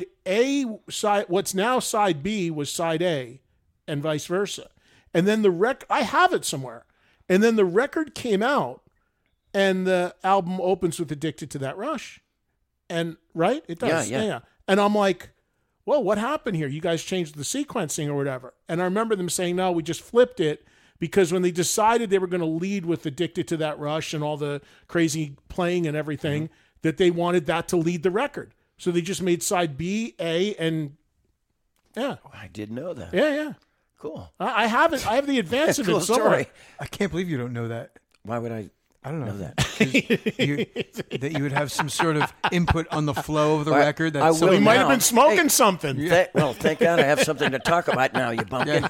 what's now side B was side A, and vice versa. And then I have it somewhere. And then the record came out, and the album opens with Addicted to That Rush. And, right? It does. Yeah. And I'm like, well, what happened here? You guys changed the sequencing or whatever. And I remember them saying, no, we just flipped it, because when they decided they were going to lead with Addicted to That Rush and all the crazy playing and everything, that they wanted that to lead the record. So they just made side B, A, and yeah. I didn't know that. Yeah. Cool. I have it. I have the advance of cool it somewhere. Story. I can't believe you don't know that. Why would I? I don't know that. That you would have some sort of input on the flow of the record. I will We might have now. been smoking something. Thank God I have something to talk about now, you bumpkin.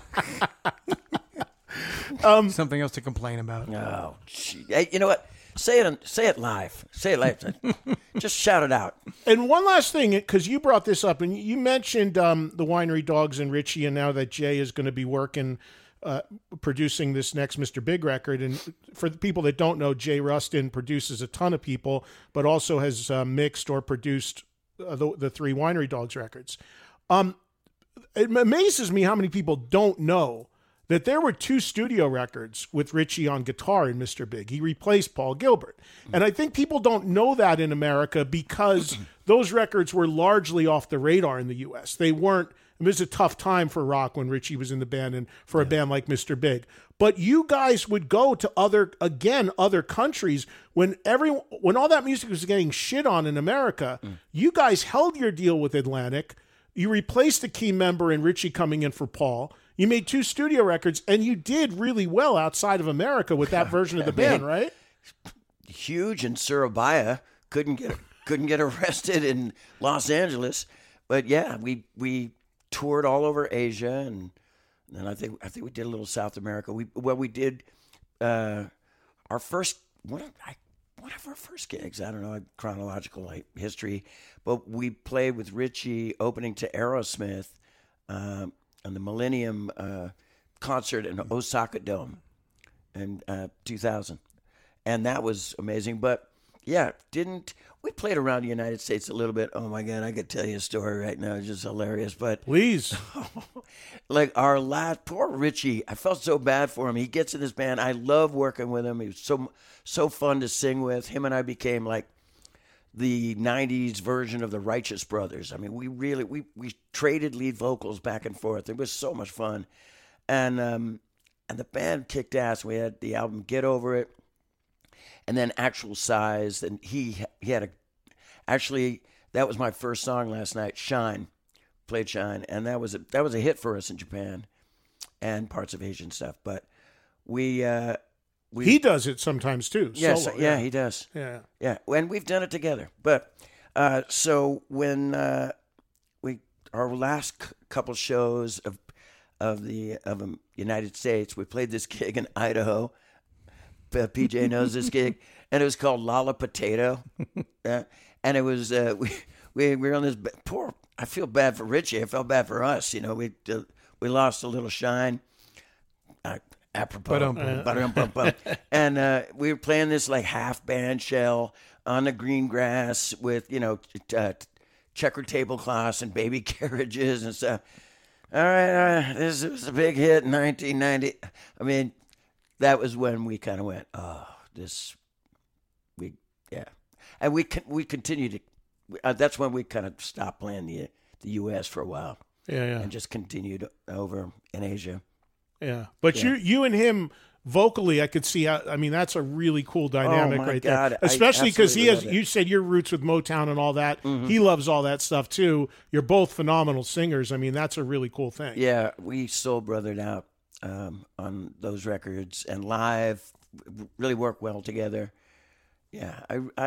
Something else to complain about. Oh, gee. Hey, you know what? Say it live. Say it live. Just shout it out. And one last thing, because you brought this up, and you mentioned the Winery Dogs and Richie, and now that Jay is going to be working, producing this next Mr. Big record. And for the people that don't know, Jay Rustin produces a ton of people, but also has mixed or produced the 3 Winery Dogs records. It amazes me how many people don't know that there were 2 studio records with Richie on guitar in Mr. Big. He replaced Paul Gilbert. And I think people don't know that in America because those records were largely off the radar in the U.S. They weren't. It was a tough time for rock when Richie was in the band and for a band like Mr. Big. But you guys would go to other countries when all that music was getting shit on in America. You guys held your deal with Atlantic. You replaced a key member in Richie coming in for Paul. You made 2 studio records, and you did really well outside of America with that version of the band, right? Huge in Surabaya, couldn't get arrested in Los Angeles. But yeah, we toured all over Asia, and then I think we did a little South America. We did our first one of our first gigs. I don't know chronological history, but we played with Richie opening to Aerosmith on the Millennium concert in Osaka Dome in 2000, and that was amazing. But yeah, we played around the United States a little bit. Oh my God, I could tell you a story right now. It's just hilarious. But please, like our last, poor Richie, I felt so bad for him. He gets in this band. I love working with him. He was so fun to sing with. Him and I became like the 90s version of the Righteous Brothers. I mean, we traded lead vocals back and forth. It was so much fun. And the band kicked ass. We had the album Get Over It, and then Actual Size. And he had actually, that was my first song last night, Shine. Played Shine. And that was a hit for us in Japan and parts of Asian stuff. But he does it sometimes too. Yes, solo. Yeah, he does. Yeah. Yeah, and we've done it together. But so when our last couple shows of the United States, we played this gig in Idaho. PJ knows this gig, and it was called Lolla Potato. And it was we were on this poor. I feel bad for Richie. I felt bad for us. You know, we lost a little shine. Apropos, and we were playing this like half band shell on the green grass with checker tablecloths and baby carriages and stuff. All right, this was a big hit in 1990. I mean, that was when we kind of went, and we continued to. That's when we kind of stopped playing the U.S. for a while. Yeah, and just continued over in Asia. Yeah, but you and him vocally, I could see how. I mean, that's a really cool dynamic right there. Especially because he has. You said your roots with Motown and all that. Mm-hmm. He loves all that stuff too. You're both phenomenal singers. I mean, that's a really cool thing. Yeah, we soul brothered out on those records, and live really work well together. Yeah,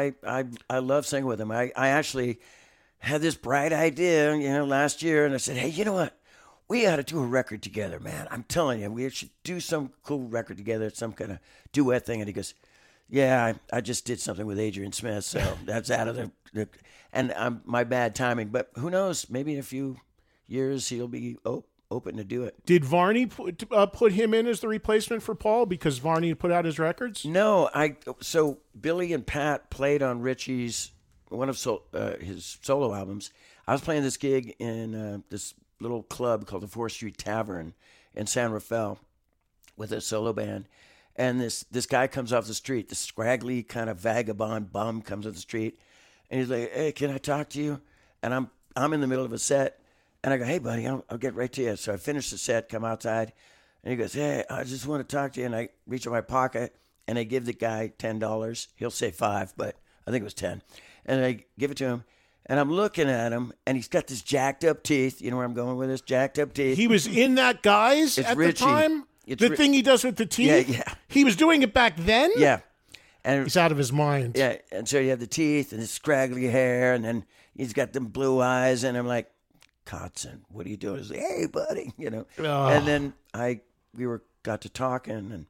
I love singing with him. I actually had this bright idea, last year, and I said, hey, you know what? We ought to do a record together, man. I'm telling you, we should do some cool record together, some kind of duet thing. And he goes, yeah, I just did something with Adrian Smith, so that's out of the and my bad timing. But who knows? Maybe in a few years he'll be open to do it. Did Varney put him in as the replacement for Paul because Varney put out his records? No, so Billy and Pat played on Richie's one of his solo albums. I was playing this gig in this little club called the 4th Street Tavern in San Rafael with a solo band. And this guy comes off the street, this scraggly kind of vagabond bum comes off the street, and he's like, hey, can I talk to you? And I'm in the middle of a set, and I go, hey, buddy, I'll get right to you. So I finish the set, come outside, and he goes, hey, I just want to talk to you. And I reach in my pocket, and I give the guy $10. He'll say $5, but I think it was 10. And I give it to him. And I'm looking at him, and he's got this jacked up teeth. You know where I'm going with this? Jacked up teeth. He was in that Guys at Richie. The time? The thing he does with the teeth? Yeah. He was doing it back then? Yeah. And he's out of his mind. Yeah. And so you have the teeth and his scraggly hair, and then he's got them blue eyes, and I'm like, Kotzen, what are you doing? He's like, hey, buddy, Oh. And then we got to talking,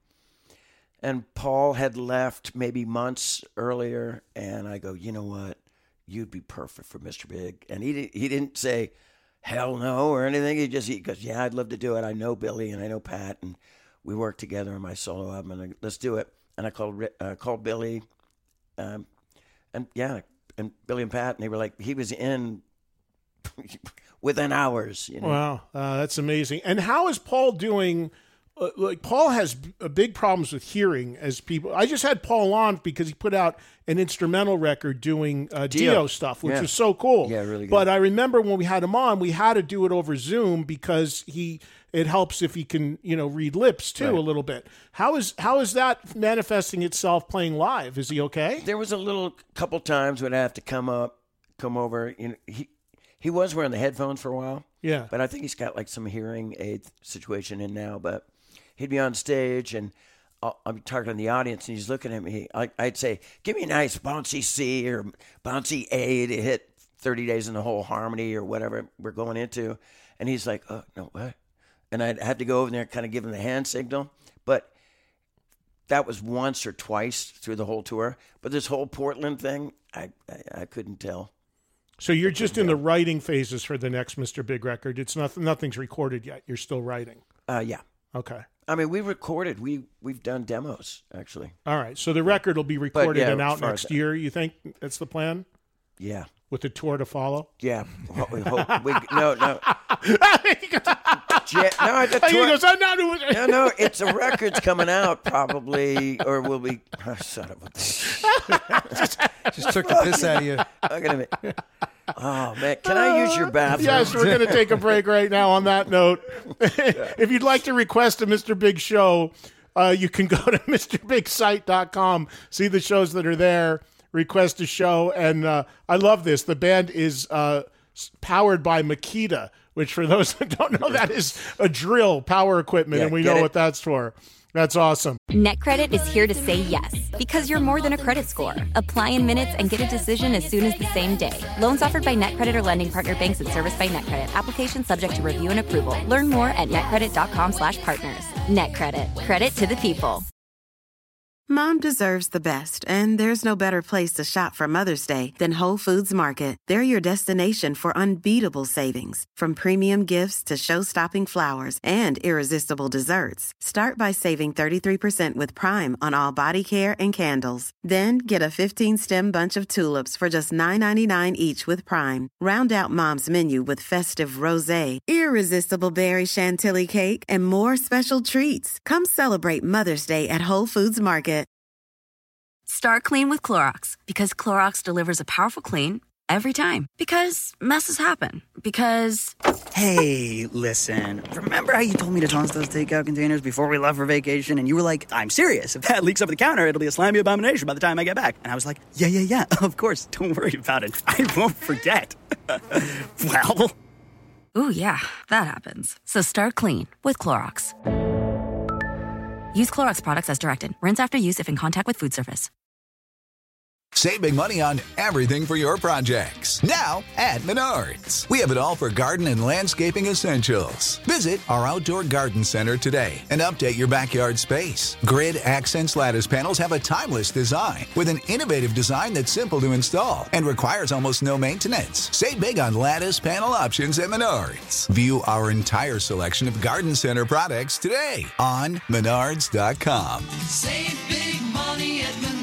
and Paul had left maybe months earlier, and I go, you know what? You'd be perfect for Mr. Big. And he didn't say hell no or anything. He goes, yeah, I'd love to do it. I know Billy and I know Pat, and we worked together on my solo album, and let's do it. And I called Billy, and Billy and Pat, and they were like, he was in within hours. Wow, that's amazing. And how is Paul doing? Paul has big problems with hearing as people. I just had Paul on because he put out an instrumental record doing Dio stuff, which was so cool. Yeah, really good. But I remember when we had him on, we had to do it over Zoom because it helps if he can, read lips too a little bit. How is that manifesting itself playing live? Is he okay? There was couple times when I have to come over. He was wearing the headphones for a while. Yeah. But I think he's got like some hearing aid situation in now, but he'd be on stage, and I'm talking to the audience, and he's looking at me. I'd say, give me a nice bouncy C or bouncy A to hit 30 Days in the Hole harmony or whatever we're going into. And he's like, oh, no, what? And I'd have to go over there and kind of give him the hand signal. But that was once or twice through the whole tour. But this whole Portland thing, I couldn't tell. So you're just in the writing phases for the next Mr. Big record. It's nothing's recorded yet. You're still writing. Yeah. Okay. I mean, we recorded. We've done demos, actually. All right. So the record will be recorded and out as far next as year, you think? That's the plan? Yeah. With the tour to follow? Yeah. We hope. No. No, it's the record's coming out probably, or will be. Oh, son of a bitch. Just took the piss out of you. Look at me. Oh, man. Can I use your bathroom? Yes, we're going to take a break right now on that note. If you'd like to request a Mr. Big show, you can go to MrBigSite.com, see the shows that are there, request a show. And I love this. The band is powered by Makita, which for those that don't know, that is a drill power equipment, and we know what that's for. That's awesome. NetCredit is here to say yes, because you're more than a credit score. Apply in minutes and get a decision as soon as the same day. Loans offered by NetCredit or lending partner banks and serviced by NetCredit. Application subject to review and approval. Learn more at netcredit.com/partners. NetCredit. Credit to the people. Mom deserves the best, and there's no better place to shop for Mother's Day than Whole Foods Market. They're your destination for unbeatable savings, from premium gifts to show-stopping flowers and irresistible desserts. Start by saving 33% with Prime on all body care and candles. Then get a 15-stem bunch of tulips for just $9.99 each with Prime. Round out Mom's menu with festive rosé, irresistible berry chantilly cake, and more special treats. Come celebrate Mother's Day at Whole Foods Market. Start clean with Clorox, because Clorox delivers a powerful clean every time. Because messes happen. Because... Hey, listen. Remember how you told me to toss those takeout containers before we left for vacation? And you were like, I'm serious. If that leaks over the counter, it'll be a slimy abomination by the time I get back. And I was like, yeah, of course. Don't worry about it. I won't forget. Well... Ooh, yeah, that happens. So start clean with Clorox. Use Clorox products as directed. Rinse after use if in contact with food surface. Save big money on everything for your projects. Now at Menards. We have it all for garden and landscaping essentials. Visit our outdoor garden center today and update your backyard space. Grid Accents lattice panels have a timeless design with an innovative design that's simple to install and requires almost no maintenance. Save big on lattice panel options at Menards. View our entire selection of garden center products today on Menards.com. Save big money at Menards.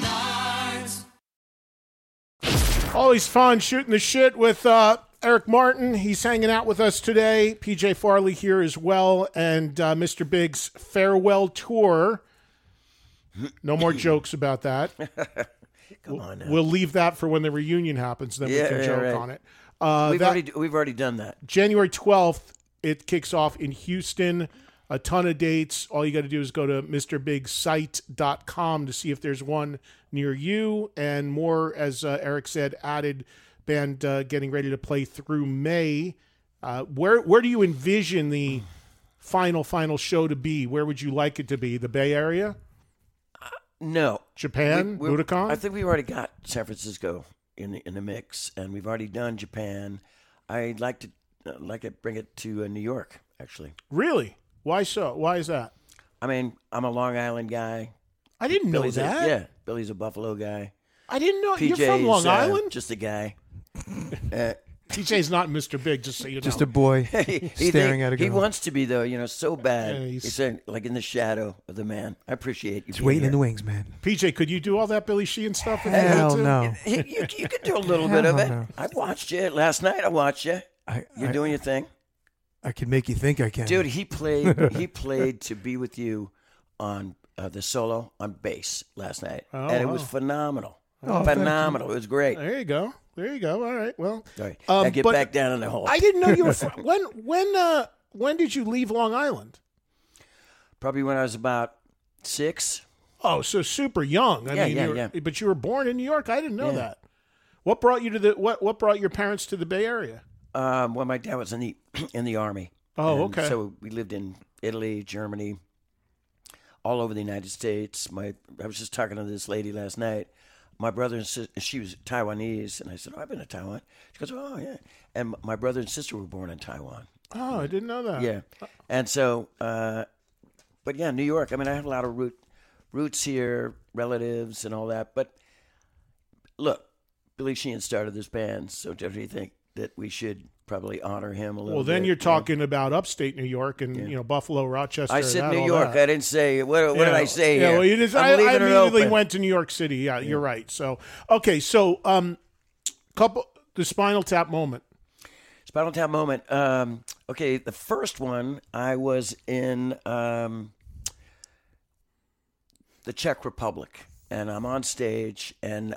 Always fun shooting the shit with Eric Martin. He's hanging out with us today. PJ Farley here as well. And Mr. Big's farewell tour. No more jokes about that. Come on now. We'll leave that for when the reunion happens. Then we can joke on it. We've already done that. January 12th, it kicks off in Houston. A ton of dates. All you got to do is go to MrBigSite.com to see if there's one near you. And more, as Eric said, added band getting ready to play through May. Where do you envision the final show to be? Where would you like it to be? The Bay Area? No. Japan? Budokan? I think we've already got San Francisco in the mix, and we've already done Japan. I'd like to bring it to New York, actually. Really? Why so? Why is that? I mean, I'm a Long Island guy. I didn't know that. Billy's a Buffalo guy. I didn't know. PJ's, you're from Long Island? Just a guy. PJ's not Mr. Big, just so you know. Just a boy staring at a girl. He wants to be, though, so bad. Yeah, he's like in the shadow of the man. I appreciate you. He's waiting in the wings, man. PJ, could you do all that Billy Sheehan stuff? Hell no. You could do a little bit of it. No. I watched you last night. I watched you. You're doing your thing. I can make you think I can. Dude, he played To Be With You on the solo on bass last night. And it was phenomenal. Phenomenal. It was great. There you go. All right. Well, right. Now get back down in the hole. I didn't know you were when did you leave Long Island? Probably when I was about 6. Oh, so super young. I mean, but you were born in New York. I didn't know that. What brought you to what brought your parents to the Bay Area? Well, my dad was in the Army. Oh, okay. So we lived in Italy, Germany, all over the United States. I was just talking to this lady last night. My brother and sister, she was Taiwanese, and I said, I've been to Taiwan. She goes, oh, yeah. And my brother and sister were born in Taiwan. Oh, I didn't know that. Yeah. And so, but yeah, New York. I mean, I have a lot of roots here, relatives and all that. But look, Billy Sheehan started this band, so don't you think that we should probably honor him a little bit? Well, then you're talking about upstate New York and, Buffalo, Rochester. I said New New York. I didn't say, what did I say here? Well, you just, I leaving it immediately open. went to New York City. Yeah, you're right. So, okay, so the Spinal Tap moment. Spinal Tap moment. Okay, the first one, I was in the Czech Republic, and I'm on stage, and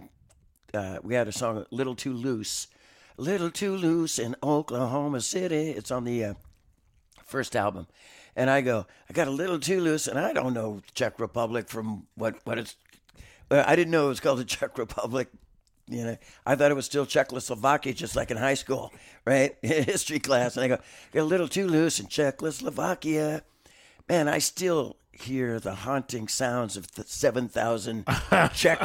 we had a song, Little Too Loose. Little Too Loose in Oklahoma City. It's on the first album. And I go, I got a little too loose, and I don't know Czech Republic from what it's. I didn't know it was called the Czech Republic. I thought it was still Czechoslovakia, just like in high school, right? History class. And I go, got a little too loose in Czechoslovakia. Man, I still hear the haunting sounds of the 7,000 Czech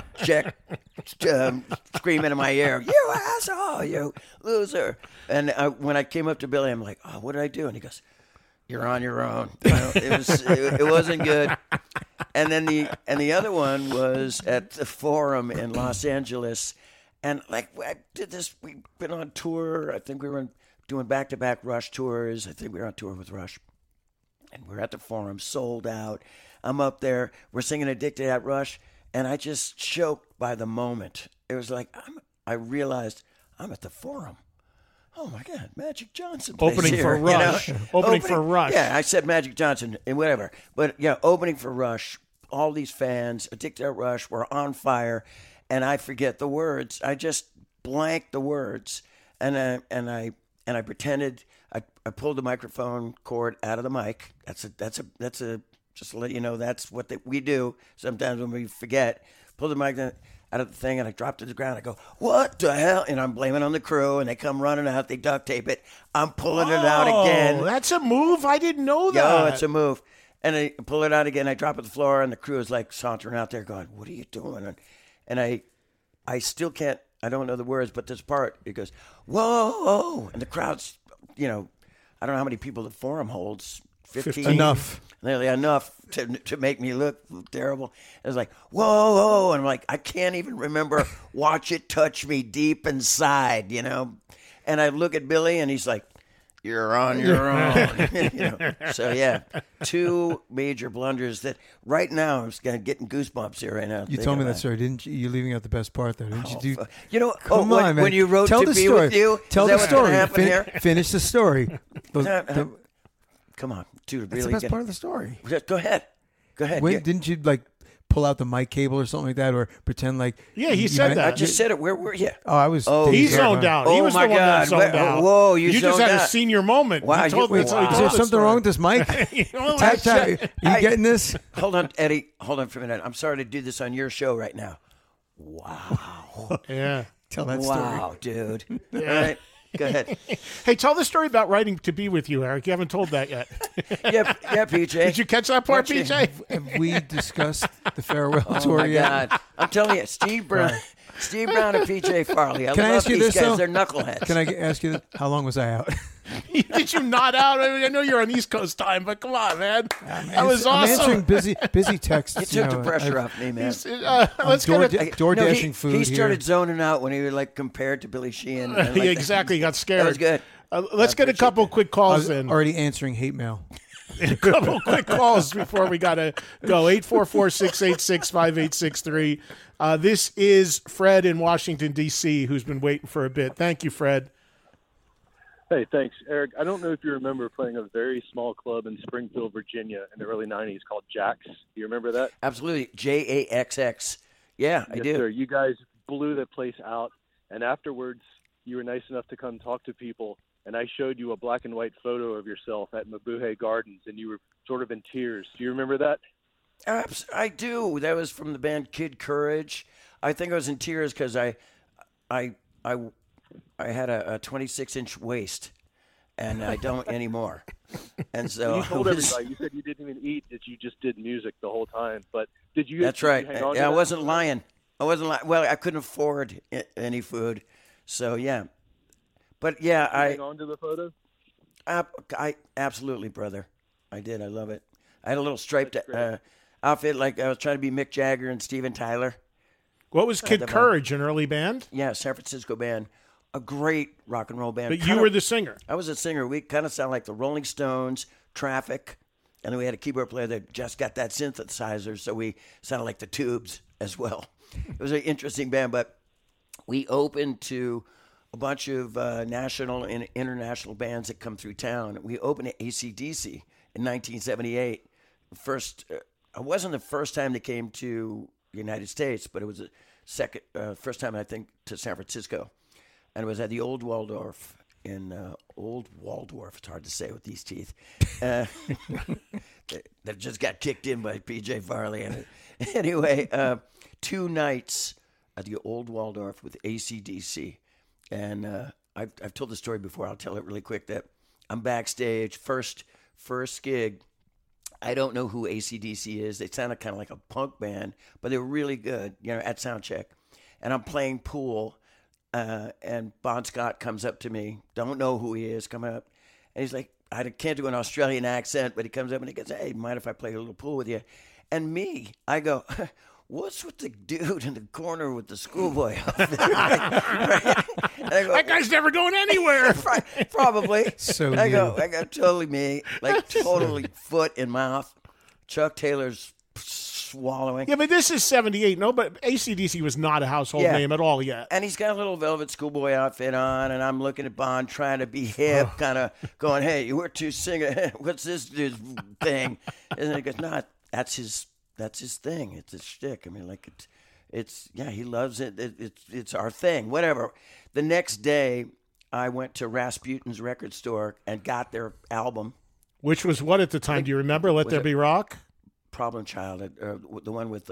screaming in my ear, you asshole, you loser. And when I came up to Billy, I'm like, oh, what did I do? And he goes, you're on your own. It wasn't good. And then the other one was at the Forum in Los Angeles. And I did this, we've been on tour. I think we were doing back-to-back Rush tours. I think we were on tour with Rush. And we're at the Forum, sold out. I'm up there. We're singing Addicted at Rush. And I just choked by the moment. It was like, I realized I'm at the Forum. Oh, my God, Magic Johnson plays opening here, for Rush. Opening for Rush. Yeah, I said Magic Johnson and whatever. But, yeah, opening for Rush. All these fans, Addicted at Rush, were on fire. And I forget the words. I just blanked the words. And I pretended... I pulled the microphone cord out of the mic. That's a just to let you know, that's what we do sometimes when we forget. Pull the mic out of the thing, and I drop to the ground. I go, what the hell? And I'm blaming on the crew, and they come running out. They duct tape it. I'm pulling it out again. That's a move? I didn't know that. Yeah, it's a move. And I pull it out again. I drop it to the floor, and the crew is like sauntering out there going, what are you doing? And I still can't, I don't know the words, but this part, it goes, whoa, and the crowd's, I don't know how many people the Forum holds. 15. Enough. Nearly enough to make me look terrible. It was like, whoa. And I'm like, I can't even remember, watch it touch me deep inside, And I look at Billy, and he's like, you're on your own. So, yeah, two major blunders that right now I'm getting goosebumps here right now. You told me that story, didn't you? You're leaving out the best part, though, didn't you? Come on, man. When you wrote Tell to the be story. with you, Tell the story. Finish the story. Come on, dude. That's really the best part of the story. Go ahead. Wait, didn't you pull out the mic cable or something like that, or pretend like? Yeah, he said that. I just said it. Where were you? Oh, I was. He zoned out. He was the one that zoned out. Whoa, you just had a senior moment. Wow, is there something wrong with this mic? You getting this? Hold on, Eddie. Hold on for a minute. I'm sorry to do this on your show right now. Wow. Yeah. Tell that story. Wow, dude. All right. Go ahead. Hey, tell the story about writing To Be With You, Eric. You haven't told that yet. yeah, PJ. Did you catch that part, PJ? Have we discussed the farewell Oh, tour my yet? God. I'm telling you, Steve Brown and PJ Farley. Can I ask you these this, guys. though? They're knuckleheads. Can I ask you this? How long was I out? Did you not out? I know you're on East Coast time, but come on, man. That was awesome. I'm answering busy texts. You took the pressure off me, man. Let's door dashing food. He started zoning out when he was compared to Billy Sheehan. Yeah, exactly. He got scared. That was good. Let's get a couple quick calls in. Already answering hate mail. A couple quick calls before we got to go. 844-686-5863. This is Fred in Washington, D.C., who's been waiting for a bit. Thank you, Fred. Hey, thanks, Eric. I don't know if you remember playing a very small club in Springfield, Virginia in the early 90s called Jack's. Do you remember that? Absolutely. JAXX. Yeah, I do. Sir. You guys blew the place out, and afterwards you were nice enough to come talk to people, and I showed you a black and white photo of yourself at Mabuhay Gardens, and you were sort of in tears. Do you remember that? I do. That was from the band Kid Courage. I think I was in tears because I had a 26-inch waist, and I don't anymore. And so You told it was- everybody. You said you didn't even eat; that you just did music the whole time. But did you? That's did right. You hang on to Yeah, I that? wasn't lying. Well, I couldn't afford any food, so yeah. But yeah, Did you hang on to the photo. I absolutely, brother. I did. I love it. I had a little striped outfit, like I was trying to be Mick Jagger and Steven Tyler. What was Kid Courage, an early band? Yeah, San Francisco band. A great rock and roll band. But you were the singer. I was a singer. We kind of sound like the Rolling Stones, Traffic, and then we had a keyboard player that just got that synthesizer, so we sounded like the Tubes as well. It was an interesting band, but we opened to a bunch of national and international bands that come through town. We opened at AC/DC in 1978. First, it wasn't the first time they came to the United States, but it was the first time, I think, to San Francisco. And it was at the Old Waldorf in Old Waldorf. It's hard to say with these teeth. That just got kicked in by PJ Farley. And anyway, 2 nights at the Old Waldorf with AC/DC. And I've told the story before. I'll tell it really quick. That I'm backstage, first gig. I don't know who AC/DC is. They sounded kind of like a punk band, but they were really good, at soundcheck. And I'm playing pool. And Bon Scott comes up to me. Don't know who he is. Coming up, and he's like, I can't do an Australian accent, but he comes up and he goes, "Hey, mind if I play a little pool with you?" And I go, "What's with the dude in the corner with the schoolboy outfit?" Right? I go, that guy's never going anywhere. Probably. So I go totally me, like totally foot in mouth. Chuck Taylor's swallowing. Yeah, but this is 78. No, but AC/DC was not a household name at all yet. And he's got a little velvet schoolboy outfit on, and I'm looking at Bond trying to be hip, kind of going, "Hey, we're 2 singers. What's this dude's thing?" And then he goes, "No, that's his thing. It's a shtick. I mean, like it's he loves it. It's our thing. Whatever." The next day, I went to Rasputin's record store and got their album, which was what at the time? Do you remember? Let There Be Rock. Problem Child, the one with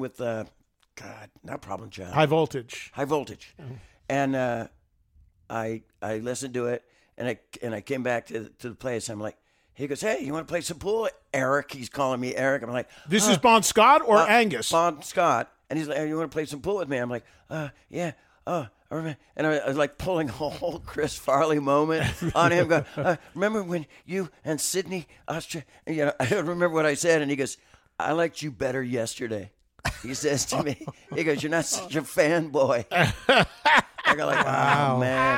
God, not Problem Child. High Voltage. Mm-hmm. And I listened to it, and I came back to the place. I'm like, he goes, "Hey, you want to play some pool, Eric?" He's calling me Eric. I'm like, "This is Bon Scott or Angus?" Bon Scott, and he's like, "Hey, you want to play some pool with me?" I'm like, "Yeah." And I was like pulling a whole Chris Farley moment on him. Going, "Remember when you and Sydney Austria?" I don't remember what I said, and he goes, "I liked you better yesterday." He says to me, he goes, "You're not such a fanboy." I go like, "Wow, man."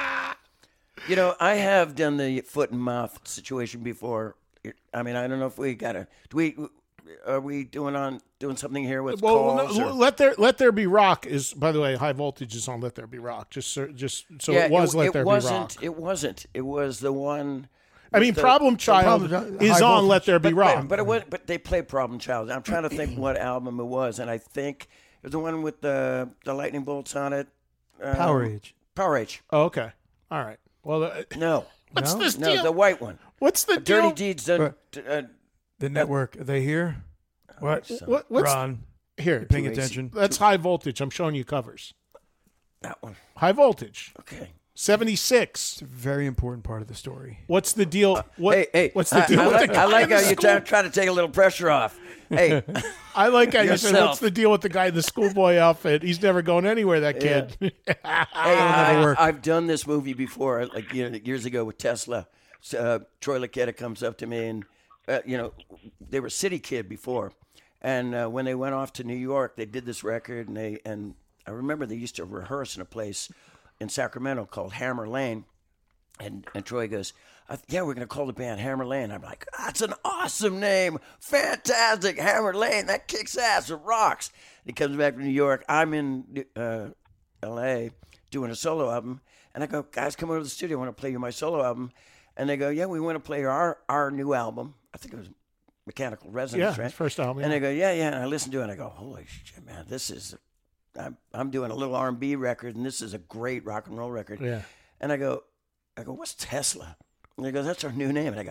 I have done the foot and mouth situation before. I mean, I don't know if we got to. Are we doing something here with calls? No, Let There Be Rock is, by the way, High Voltage is on Let There Be Rock. Just so it was Let There Be Rock. It wasn't. It was the one. I mean, Problem Child is on Let There Be Rock. But they play Problem Child. I'm trying to think what album it was, and I think it was the one with the lightning bolts on it. Power Age. Power Age. Oh, okay. All right. Well, no. What's this deal? No, the white one. What's the Dirty deal? Deeds done. The network. Are they here? What? What's Ron, here? paying attention. That's High Voltage. I'm showing you covers. That one. High Voltage. Okay. 76. It's a very important part of the story. What's the deal? What's the deal? I like how you try to take a little pressure off. Hey, I like how you said, "What's the deal with the guy in the schoolboy outfit? He's never going anywhere, that kid." Hey, I've done this movie before, like years ago with Tesla. Troy Luccketta comes up to me, and they were City Kid before, and when they went off to New York, they did this record, and I remember they used to rehearse in a place in Sacramento called Hammer Lane, and Troy goes, "Yeah, we're going to call the band Hammer Lane." I'm like, "That's an awesome name. Fantastic. Hammer Lane. That kicks ass. It rocks." And he comes back from New York. I'm in L.A. doing a solo album. And I go, "Guys, come over to the studio. I want to play you my solo album." And they go, "Yeah, we want to play our new album." I think it was Mechanical Resonance, right? His first album. And they go, yeah. And I listened to it, and I go, "Holy shit, man, this is... I'm doing a little R&B record, and this is a great rock and roll record." Yeah. And I go, "What's Tesla?" And they go, "That's our new name." And I go,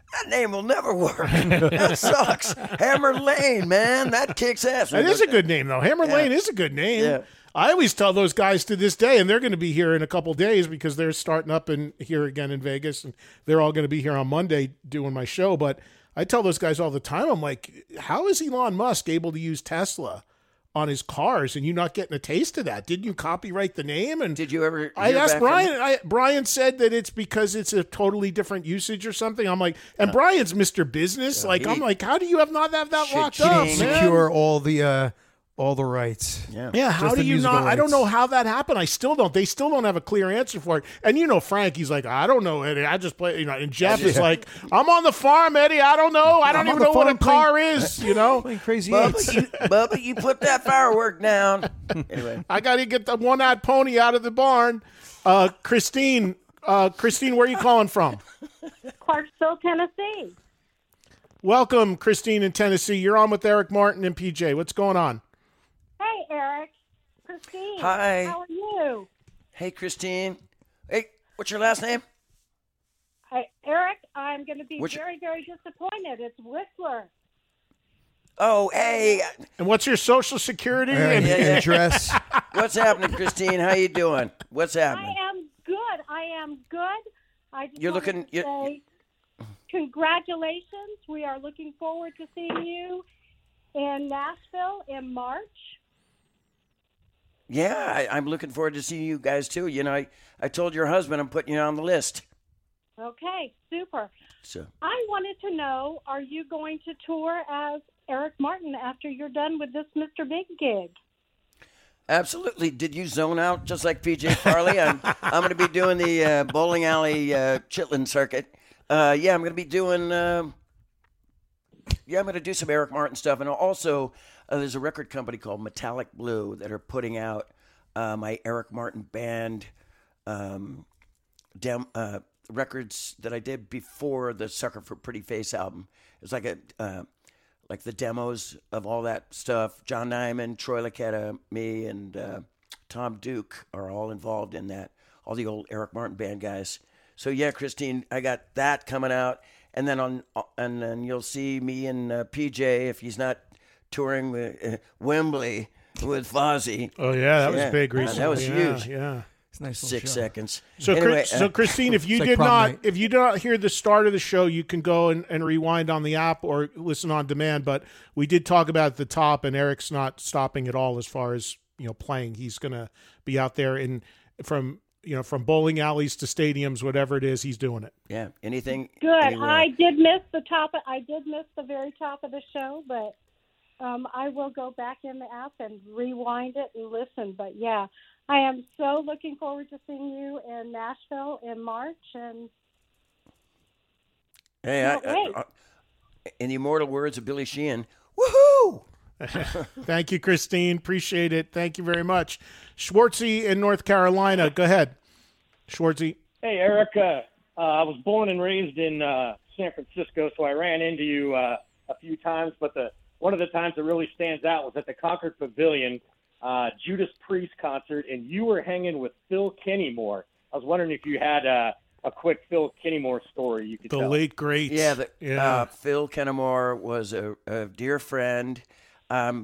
That name will never work. That sucks. Hammer Lane, man. That kicks ass. It is a good name, though. Hammer Lane is a good name. Yeah. I always tell those guys to this day, and they're going to be here in a couple days because they're starting up here again in Vegas, and they're all going to be here on Monday doing my show. But I tell those guys all the time, I'm like, how is Elon Musk able to use Tesla on his cars and you not getting a taste of that? Didn't you copyright the name? And did you ever? I asked Brian. Brian said that it's because it's a totally different usage or something. I'm like, and Brian's Mr. Business. I'm like, how do you not have that locked up, man? Secure all the rights. Yeah. How do you not? Rights. I don't know how that happened. I still don't. They still don't have a clear answer for it. And Frank, he's like, I don't know, Eddie. I just play. And Jeff is like, I'm on the farm, Eddie. I don't know. I don't even know what a car is. Playing crazy. Bubba, you put that firework down. Anyway, I got to get the one-eyed pony out of the barn. Christine, where are you calling from? Clarksville, Tennessee. Welcome, Christine in Tennessee. You're on with Eric Martin and PJ. What's going on? Hey, Eric. Christine. Hi. How are you? Hey, Christine. Hey, what's your last name? Eric, I'm going to be very, very disappointed. It's Whistler. Oh, hey. And what's your social security address? What's happening, Christine? How you doing? What's happening? I am good. I just You're wanted looking. to say congratulations. We are looking forward to seeing you in Nashville in March. Yeah, I'm looking forward to seeing you guys too. I told your husband I'm putting you on the list. Okay, super. So I wanted to know, are you going to tour as Eric Martin after you're done with this Mr. Big gig? Absolutely. Did you zone out just like PJ Farley? I'm going to be doing the bowling alley Chitlin circuit. I'm going to be doing. I'm going to do some Eric Martin stuff, and also there's a record company called Metallic Blue that are putting out my Eric Martin band records that I did before the Sucker for Pretty Face album. It's like like the demos of all that stuff. John Nyman, Troy Luccketta, me, and Tom Duke are all involved in that. All the old Eric Martin band guys. So yeah, Christine, I got that coming out, and then you'll see me and PJ if he's not touring with Wembley with Fozzy. Oh yeah, that was big recently. That was huge. Yeah. Nice 6 seconds. So, anyway, so Christine, if you did not hear the start of the show, you can go and rewind on the app or listen on demand. But we did talk about at the top, and Eric's not stopping at all as far as playing. He's going to be out there from bowling alleys to stadiums, whatever it is, he's doing it. Yeah, anything. Good. Anywhere. I did miss the very top of the show, but I will go back in the app and rewind it and listen. But yeah. I am so looking forward to seeing you in Nashville in March. And hey, in the immortal words of Billy Sheehan, woohoo! Thank you, Christine. Appreciate it. Thank you very much. Schwartzy in North Carolina. Go ahead, Schwartzy. Hey, Eric. I was born and raised in San Francisco, so I ran into you a few times. But one of the times that really stands out was at the Concord Pavilion. Judas Priest concert, and you were hanging with Phil Kennemore. I was wondering if you had a quick Phil Kennemore story you could tell. The late great. Yeah, Phil Kennemore was a dear friend. I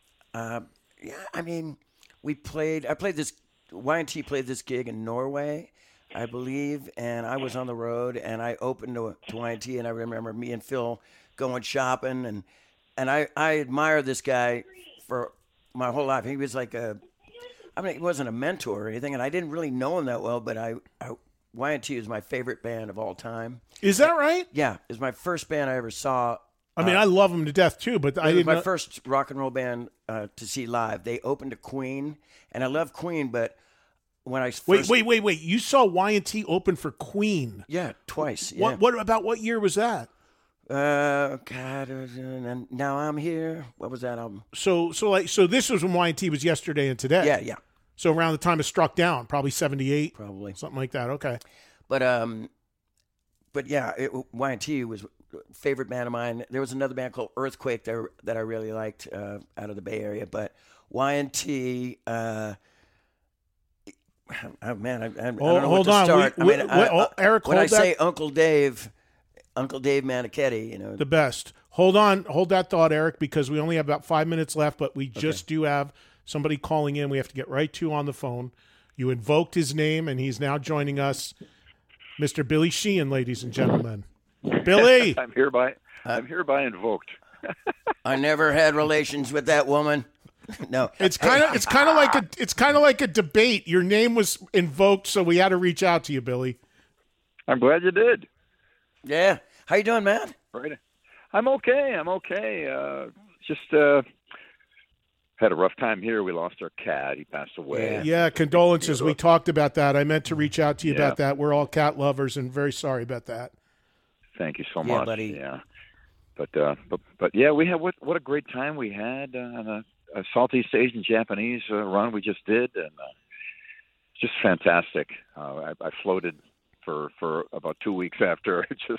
played this, Y&T played this gig in Norway, I believe, and I was on the road, and I opened to Y&T, and I remember me and Phil going shopping, and I admire this guy for my whole life. He was like he wasn't a mentor or anything, and I didn't really know him that well, but Y&T is my favorite band of all time. Is that right? Yeah, it was my first band I ever saw. I mean, I love them to death too, but I didn't. It was my first rock and roll band to see live. They opened to Queen, and I love Queen, but when I first... Wait! You saw Y&T open for Queen? Yeah, twice. Yeah. What year was that? God, and Now I'm Here. What was that album? So this was when Y&T was Yesterday and Today. Yeah. So around the time it Struck Down, probably 78, probably something like that. Okay. But yeah, Y&T was a favorite band of mine. There was another band called Earthquake that I really liked out of the Bay Area, but Y&T. Oh man, I don't know hold where to on. start. Eric, when I say Uncle Dave. Uncle Dave Manichetti, you know. The best. Hold that thought, Eric, because we only have about 5 minutes left, but we just do have somebody calling in. We have to get right to on the phone. You invoked his name, and he's now joining us, Mr. Billy Sheehan, ladies and gentlemen. Billy, I'm hereby invoked. I never had relations with that woman. No, it's kind of like a debate. Your name was invoked, so we had to reach out to you, Billy. I'm glad you did. Yeah, how you doing, man? Right. I'm okay. Just had a rough time here. We lost our cat. He passed away. Yeah, condolences. We talked about that. I meant to reach out to you about that. We're all cat lovers, and very sorry about that. Thank you so much. Buddy. Yeah, but yeah, we had what a great time we had on a Southeast Asian Japanese run we just did, and just fantastic. I floated for about 2 weeks after, just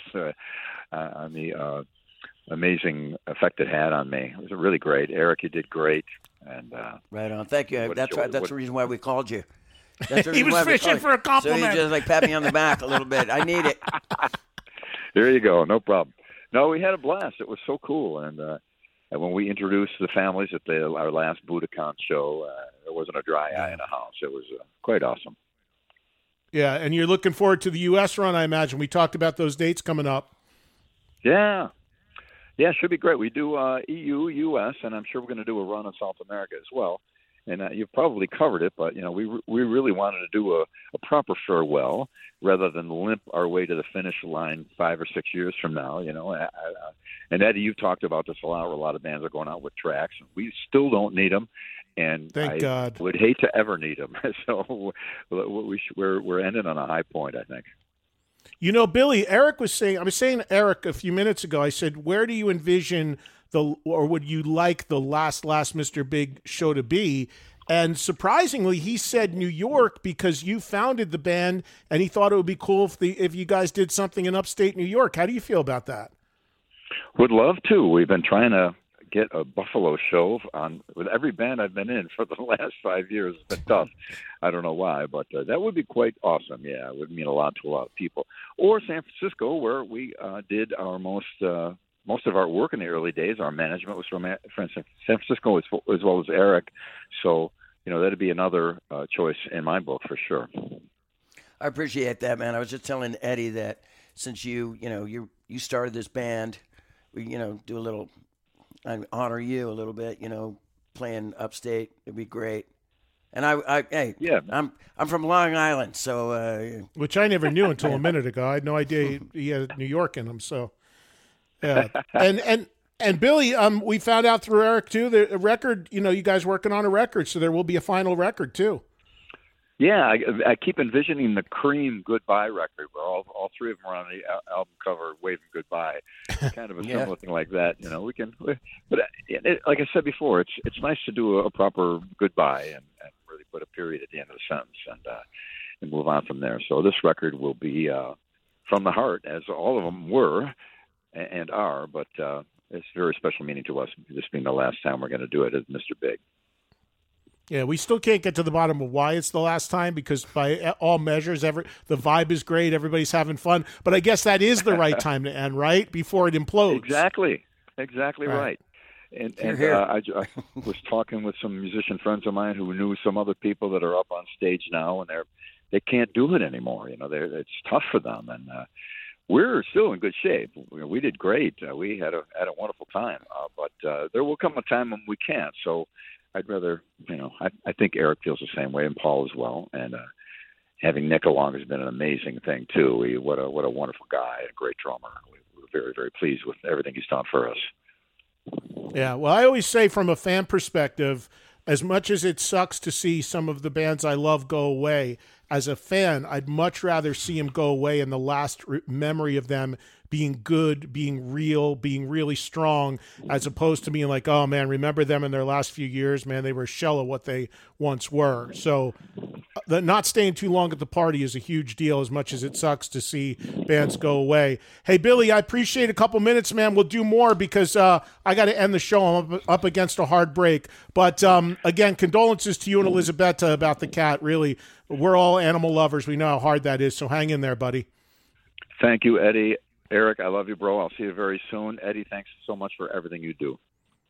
on the amazing effect it had on me. It was really great. Eric, you did great. And right on. Thank you. That's the reason why we called you. That's the he was fishing for a compliment. So you just pat me on the back a little bit. I need it. There you go. No problem. No, we had a blast. It was so cool. And when we introduced the families at our last Budokan show, there wasn't a dry eye in the house. It was quite awesome. Yeah, and you're looking forward to the U.S. run, I imagine. We talked about those dates coming up. Yeah. Yeah, it should be great. We do EU, U.S., and I'm sure we're going to do a run in South America as well. And you've probably covered it, but we really wanted to do a proper farewell rather than limp our way to the finish line 5 or 6 years from now. And Eddie, you've talked about this a lot. Where a lot of bands are going out with tracks, and we still don't need them. And Thank God. Would hate to ever need them. So we're ending on a high point, I think. Billy, I was saying to Eric a few minutes ago, I said, where do you envision or would you like the last Mr. Big show to be? And surprisingly, he said New York because you founded the band and he thought it would be cool if you guys did something in upstate New York. How do you feel about that? Would love to. We've been trying to get a Buffalo show with every band I've been in for the last 5 years. It's been tough. I don't know why, but that would be quite awesome. Yeah, it would mean a lot to a lot of people. Or San Francisco, where we did our most of our work in the early days. Our management was from San Francisco as well as Eric. So, that'd be another choice in my book for sure. I appreciate that, man. I was just telling Eddie that since you started this band, we, do a little, I honor you a little bit, playing upstate. It'd be great. And I'm from Long Island, so which I never knew until a minute ago. I had no idea he had New York in him. So, yeah, and Billy, we found out through Eric too. The record, you guys working on a record, so there will be a final record too. Yeah, I keep envisioning the Cream Goodbye record, where all three of them are on the album cover waving goodbye. Kind of a similar thing like that. We can, but like I said before, it's nice to do a proper goodbye and really put a period at the end of the sentence and move on from there. So this record will be from the heart, as all of them were and are, but it's a very special meaning to us, this being the last time we're going to do it as Mr. Big. Yeah, we still can't get to the bottom of why it's the last time, because by all measures, the vibe is great, everybody's having fun. But I guess that is the right time to end, right? Before it implodes. Exactly right. And I was talking with some musician friends of mine who knew some other people that are up on stage now, and they can't do it anymore. It's tough for them, and we're still in good shape. We did great. We had a wonderful time, but there will come a time when we can't. So I'd rather, I think Eric feels the same way, and Paul as well. And having Nick along has been an amazing thing too. What a wonderful guy, a great drummer. We're very, very pleased with everything he's done for us. Yeah, well, I always say from a fan perspective, as much as it sucks to see some of the bands I love go away, as a fan, I'd much rather see them go away and the last memory of them being good, being real, being really strong, as opposed to being like, oh, man, remember them in their last few years? Man, they were a shell of what they once were. So not staying too long at the party is a huge deal, as much as it sucks to see bands go away. Hey, Billy, I appreciate a couple minutes, man. We'll do more because I got to end the show. I'm up against a hard break. But, again, condolences to you and Elizabetta about the cat. Really, we're all animal lovers. We know how hard that is, so hang in there, buddy. Thank you, Eddie. Eric, I love you, bro. I'll see you very soon. Eddie, thanks so much for everything you do.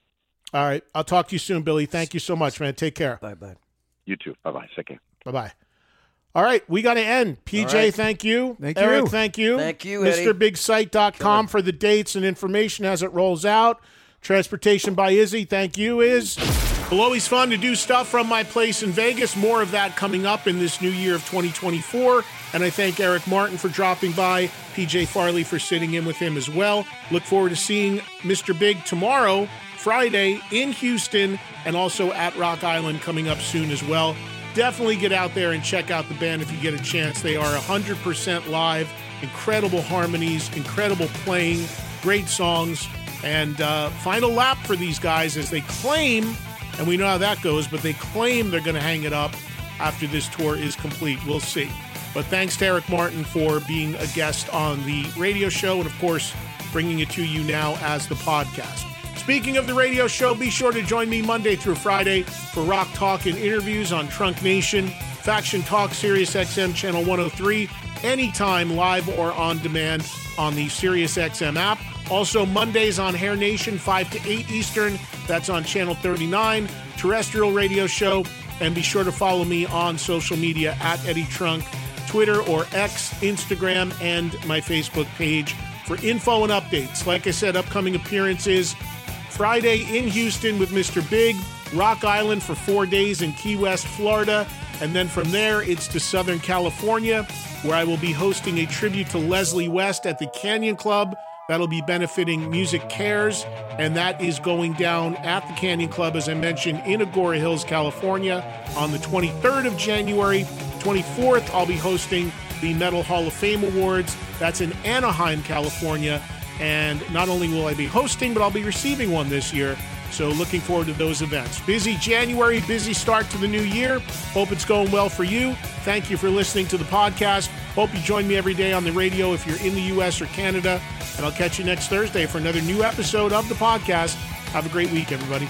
All right. I'll talk to you soon, Billy. Thank you so much, man. Take care. Bye-bye. You too. Bye-bye. Take care. Bye-bye. All right, we got to end. PJ, right. Thank you. Thank Eric, you. thank you. Thank you, Eddie. MrBigSite.com for the dates and information as it rolls out. Transportation by Izzy, thank you, Iz. Well, always fun to do stuff from my place in Vegas. More of that coming up in this new year of 2024. And I thank Eric Martin for dropping by, PJ Farley for sitting in with him as well. Look forward to seeing Mr. Big tomorrow, Friday, in Houston, and also at Rock Island coming up soon as well. Definitely get out there and check out the band if you get a chance. They are 100% live, incredible harmonies, incredible playing, great songs, and final lap for these guys as they claim, and we know how that goes, but they claim they're going to hang it up after this tour is complete. We'll see. But thanks to Eric Martin for being a guest on the radio show and, of course, bringing it to you now as the podcast. Speaking of the radio show, be sure to join me Monday through Friday for Rock Talk and interviews on Trunk Nation, Faction Talk, Sirius XM Channel 103, anytime live or on demand on the Sirius XM app. Also Mondays on Hair Nation, 5 to 8 Eastern. That's on Channel 39, terrestrial radio show. And be sure to follow me on social media at Eddie Trunk, Twitter or X, Instagram, and my Facebook page for info and updates. Like I said, upcoming appearances Friday in Houston with Mr. Big, Rock Island for 4 days in Key West, Florida, and then from there it's to Southern California, where I will be hosting a tribute to Leslie West at the Canyon Club. That'll be benefiting Music Cares, and that is going down at the Canyon Club, as I mentioned, in Agora Hills, California, on the 23rd of January. 24th, I'll be hosting the Metal Hall of Fame Awards. That's in Anaheim, California. And not only will I be hosting, but I'll be receiving one this year. So looking forward to those events. Busy January, busy start to the new year. Hope it's going well for you. Thank you for listening to the podcast. Hope you join me every day on the radio if you're in the U.S. or Canada. And I'll catch you next Thursday for another new episode of the podcast. Have a great week, everybody.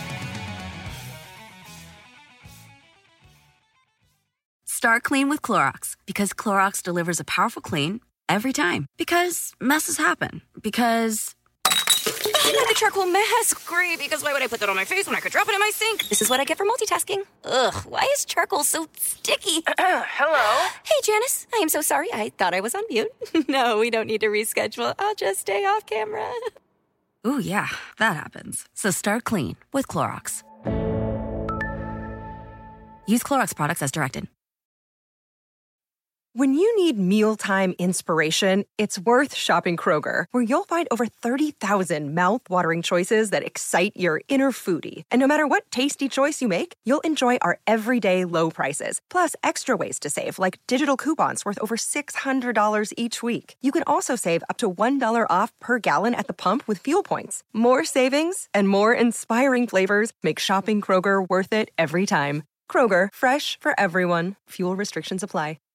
Start clean with Clorox, because Clorox delivers a powerful clean every time. Because messes happen. Because the charcoal mask, great, because why would I put that on my face when I could drop it in my sink? This is what I get for multitasking. Ugh, why is charcoal so sticky? Hello? Hey, Janice, I am so sorry. I thought I was on mute. No, we don't need to reschedule. I'll just stay off camera. Ooh, yeah, that happens. So start clean with Clorox. Use Clorox products as directed. When you need mealtime inspiration, it's worth shopping Kroger, where you'll find over 30,000 mouth-watering choices that excite your inner foodie. And no matter what tasty choice you make, you'll enjoy our everyday low prices, plus extra ways to save, like digital coupons worth over $600 each week. You can also save up to $1 off per gallon at the pump with fuel points. More savings and more inspiring flavors make shopping Kroger worth it every time. Kroger, fresh for everyone. Fuel restrictions apply.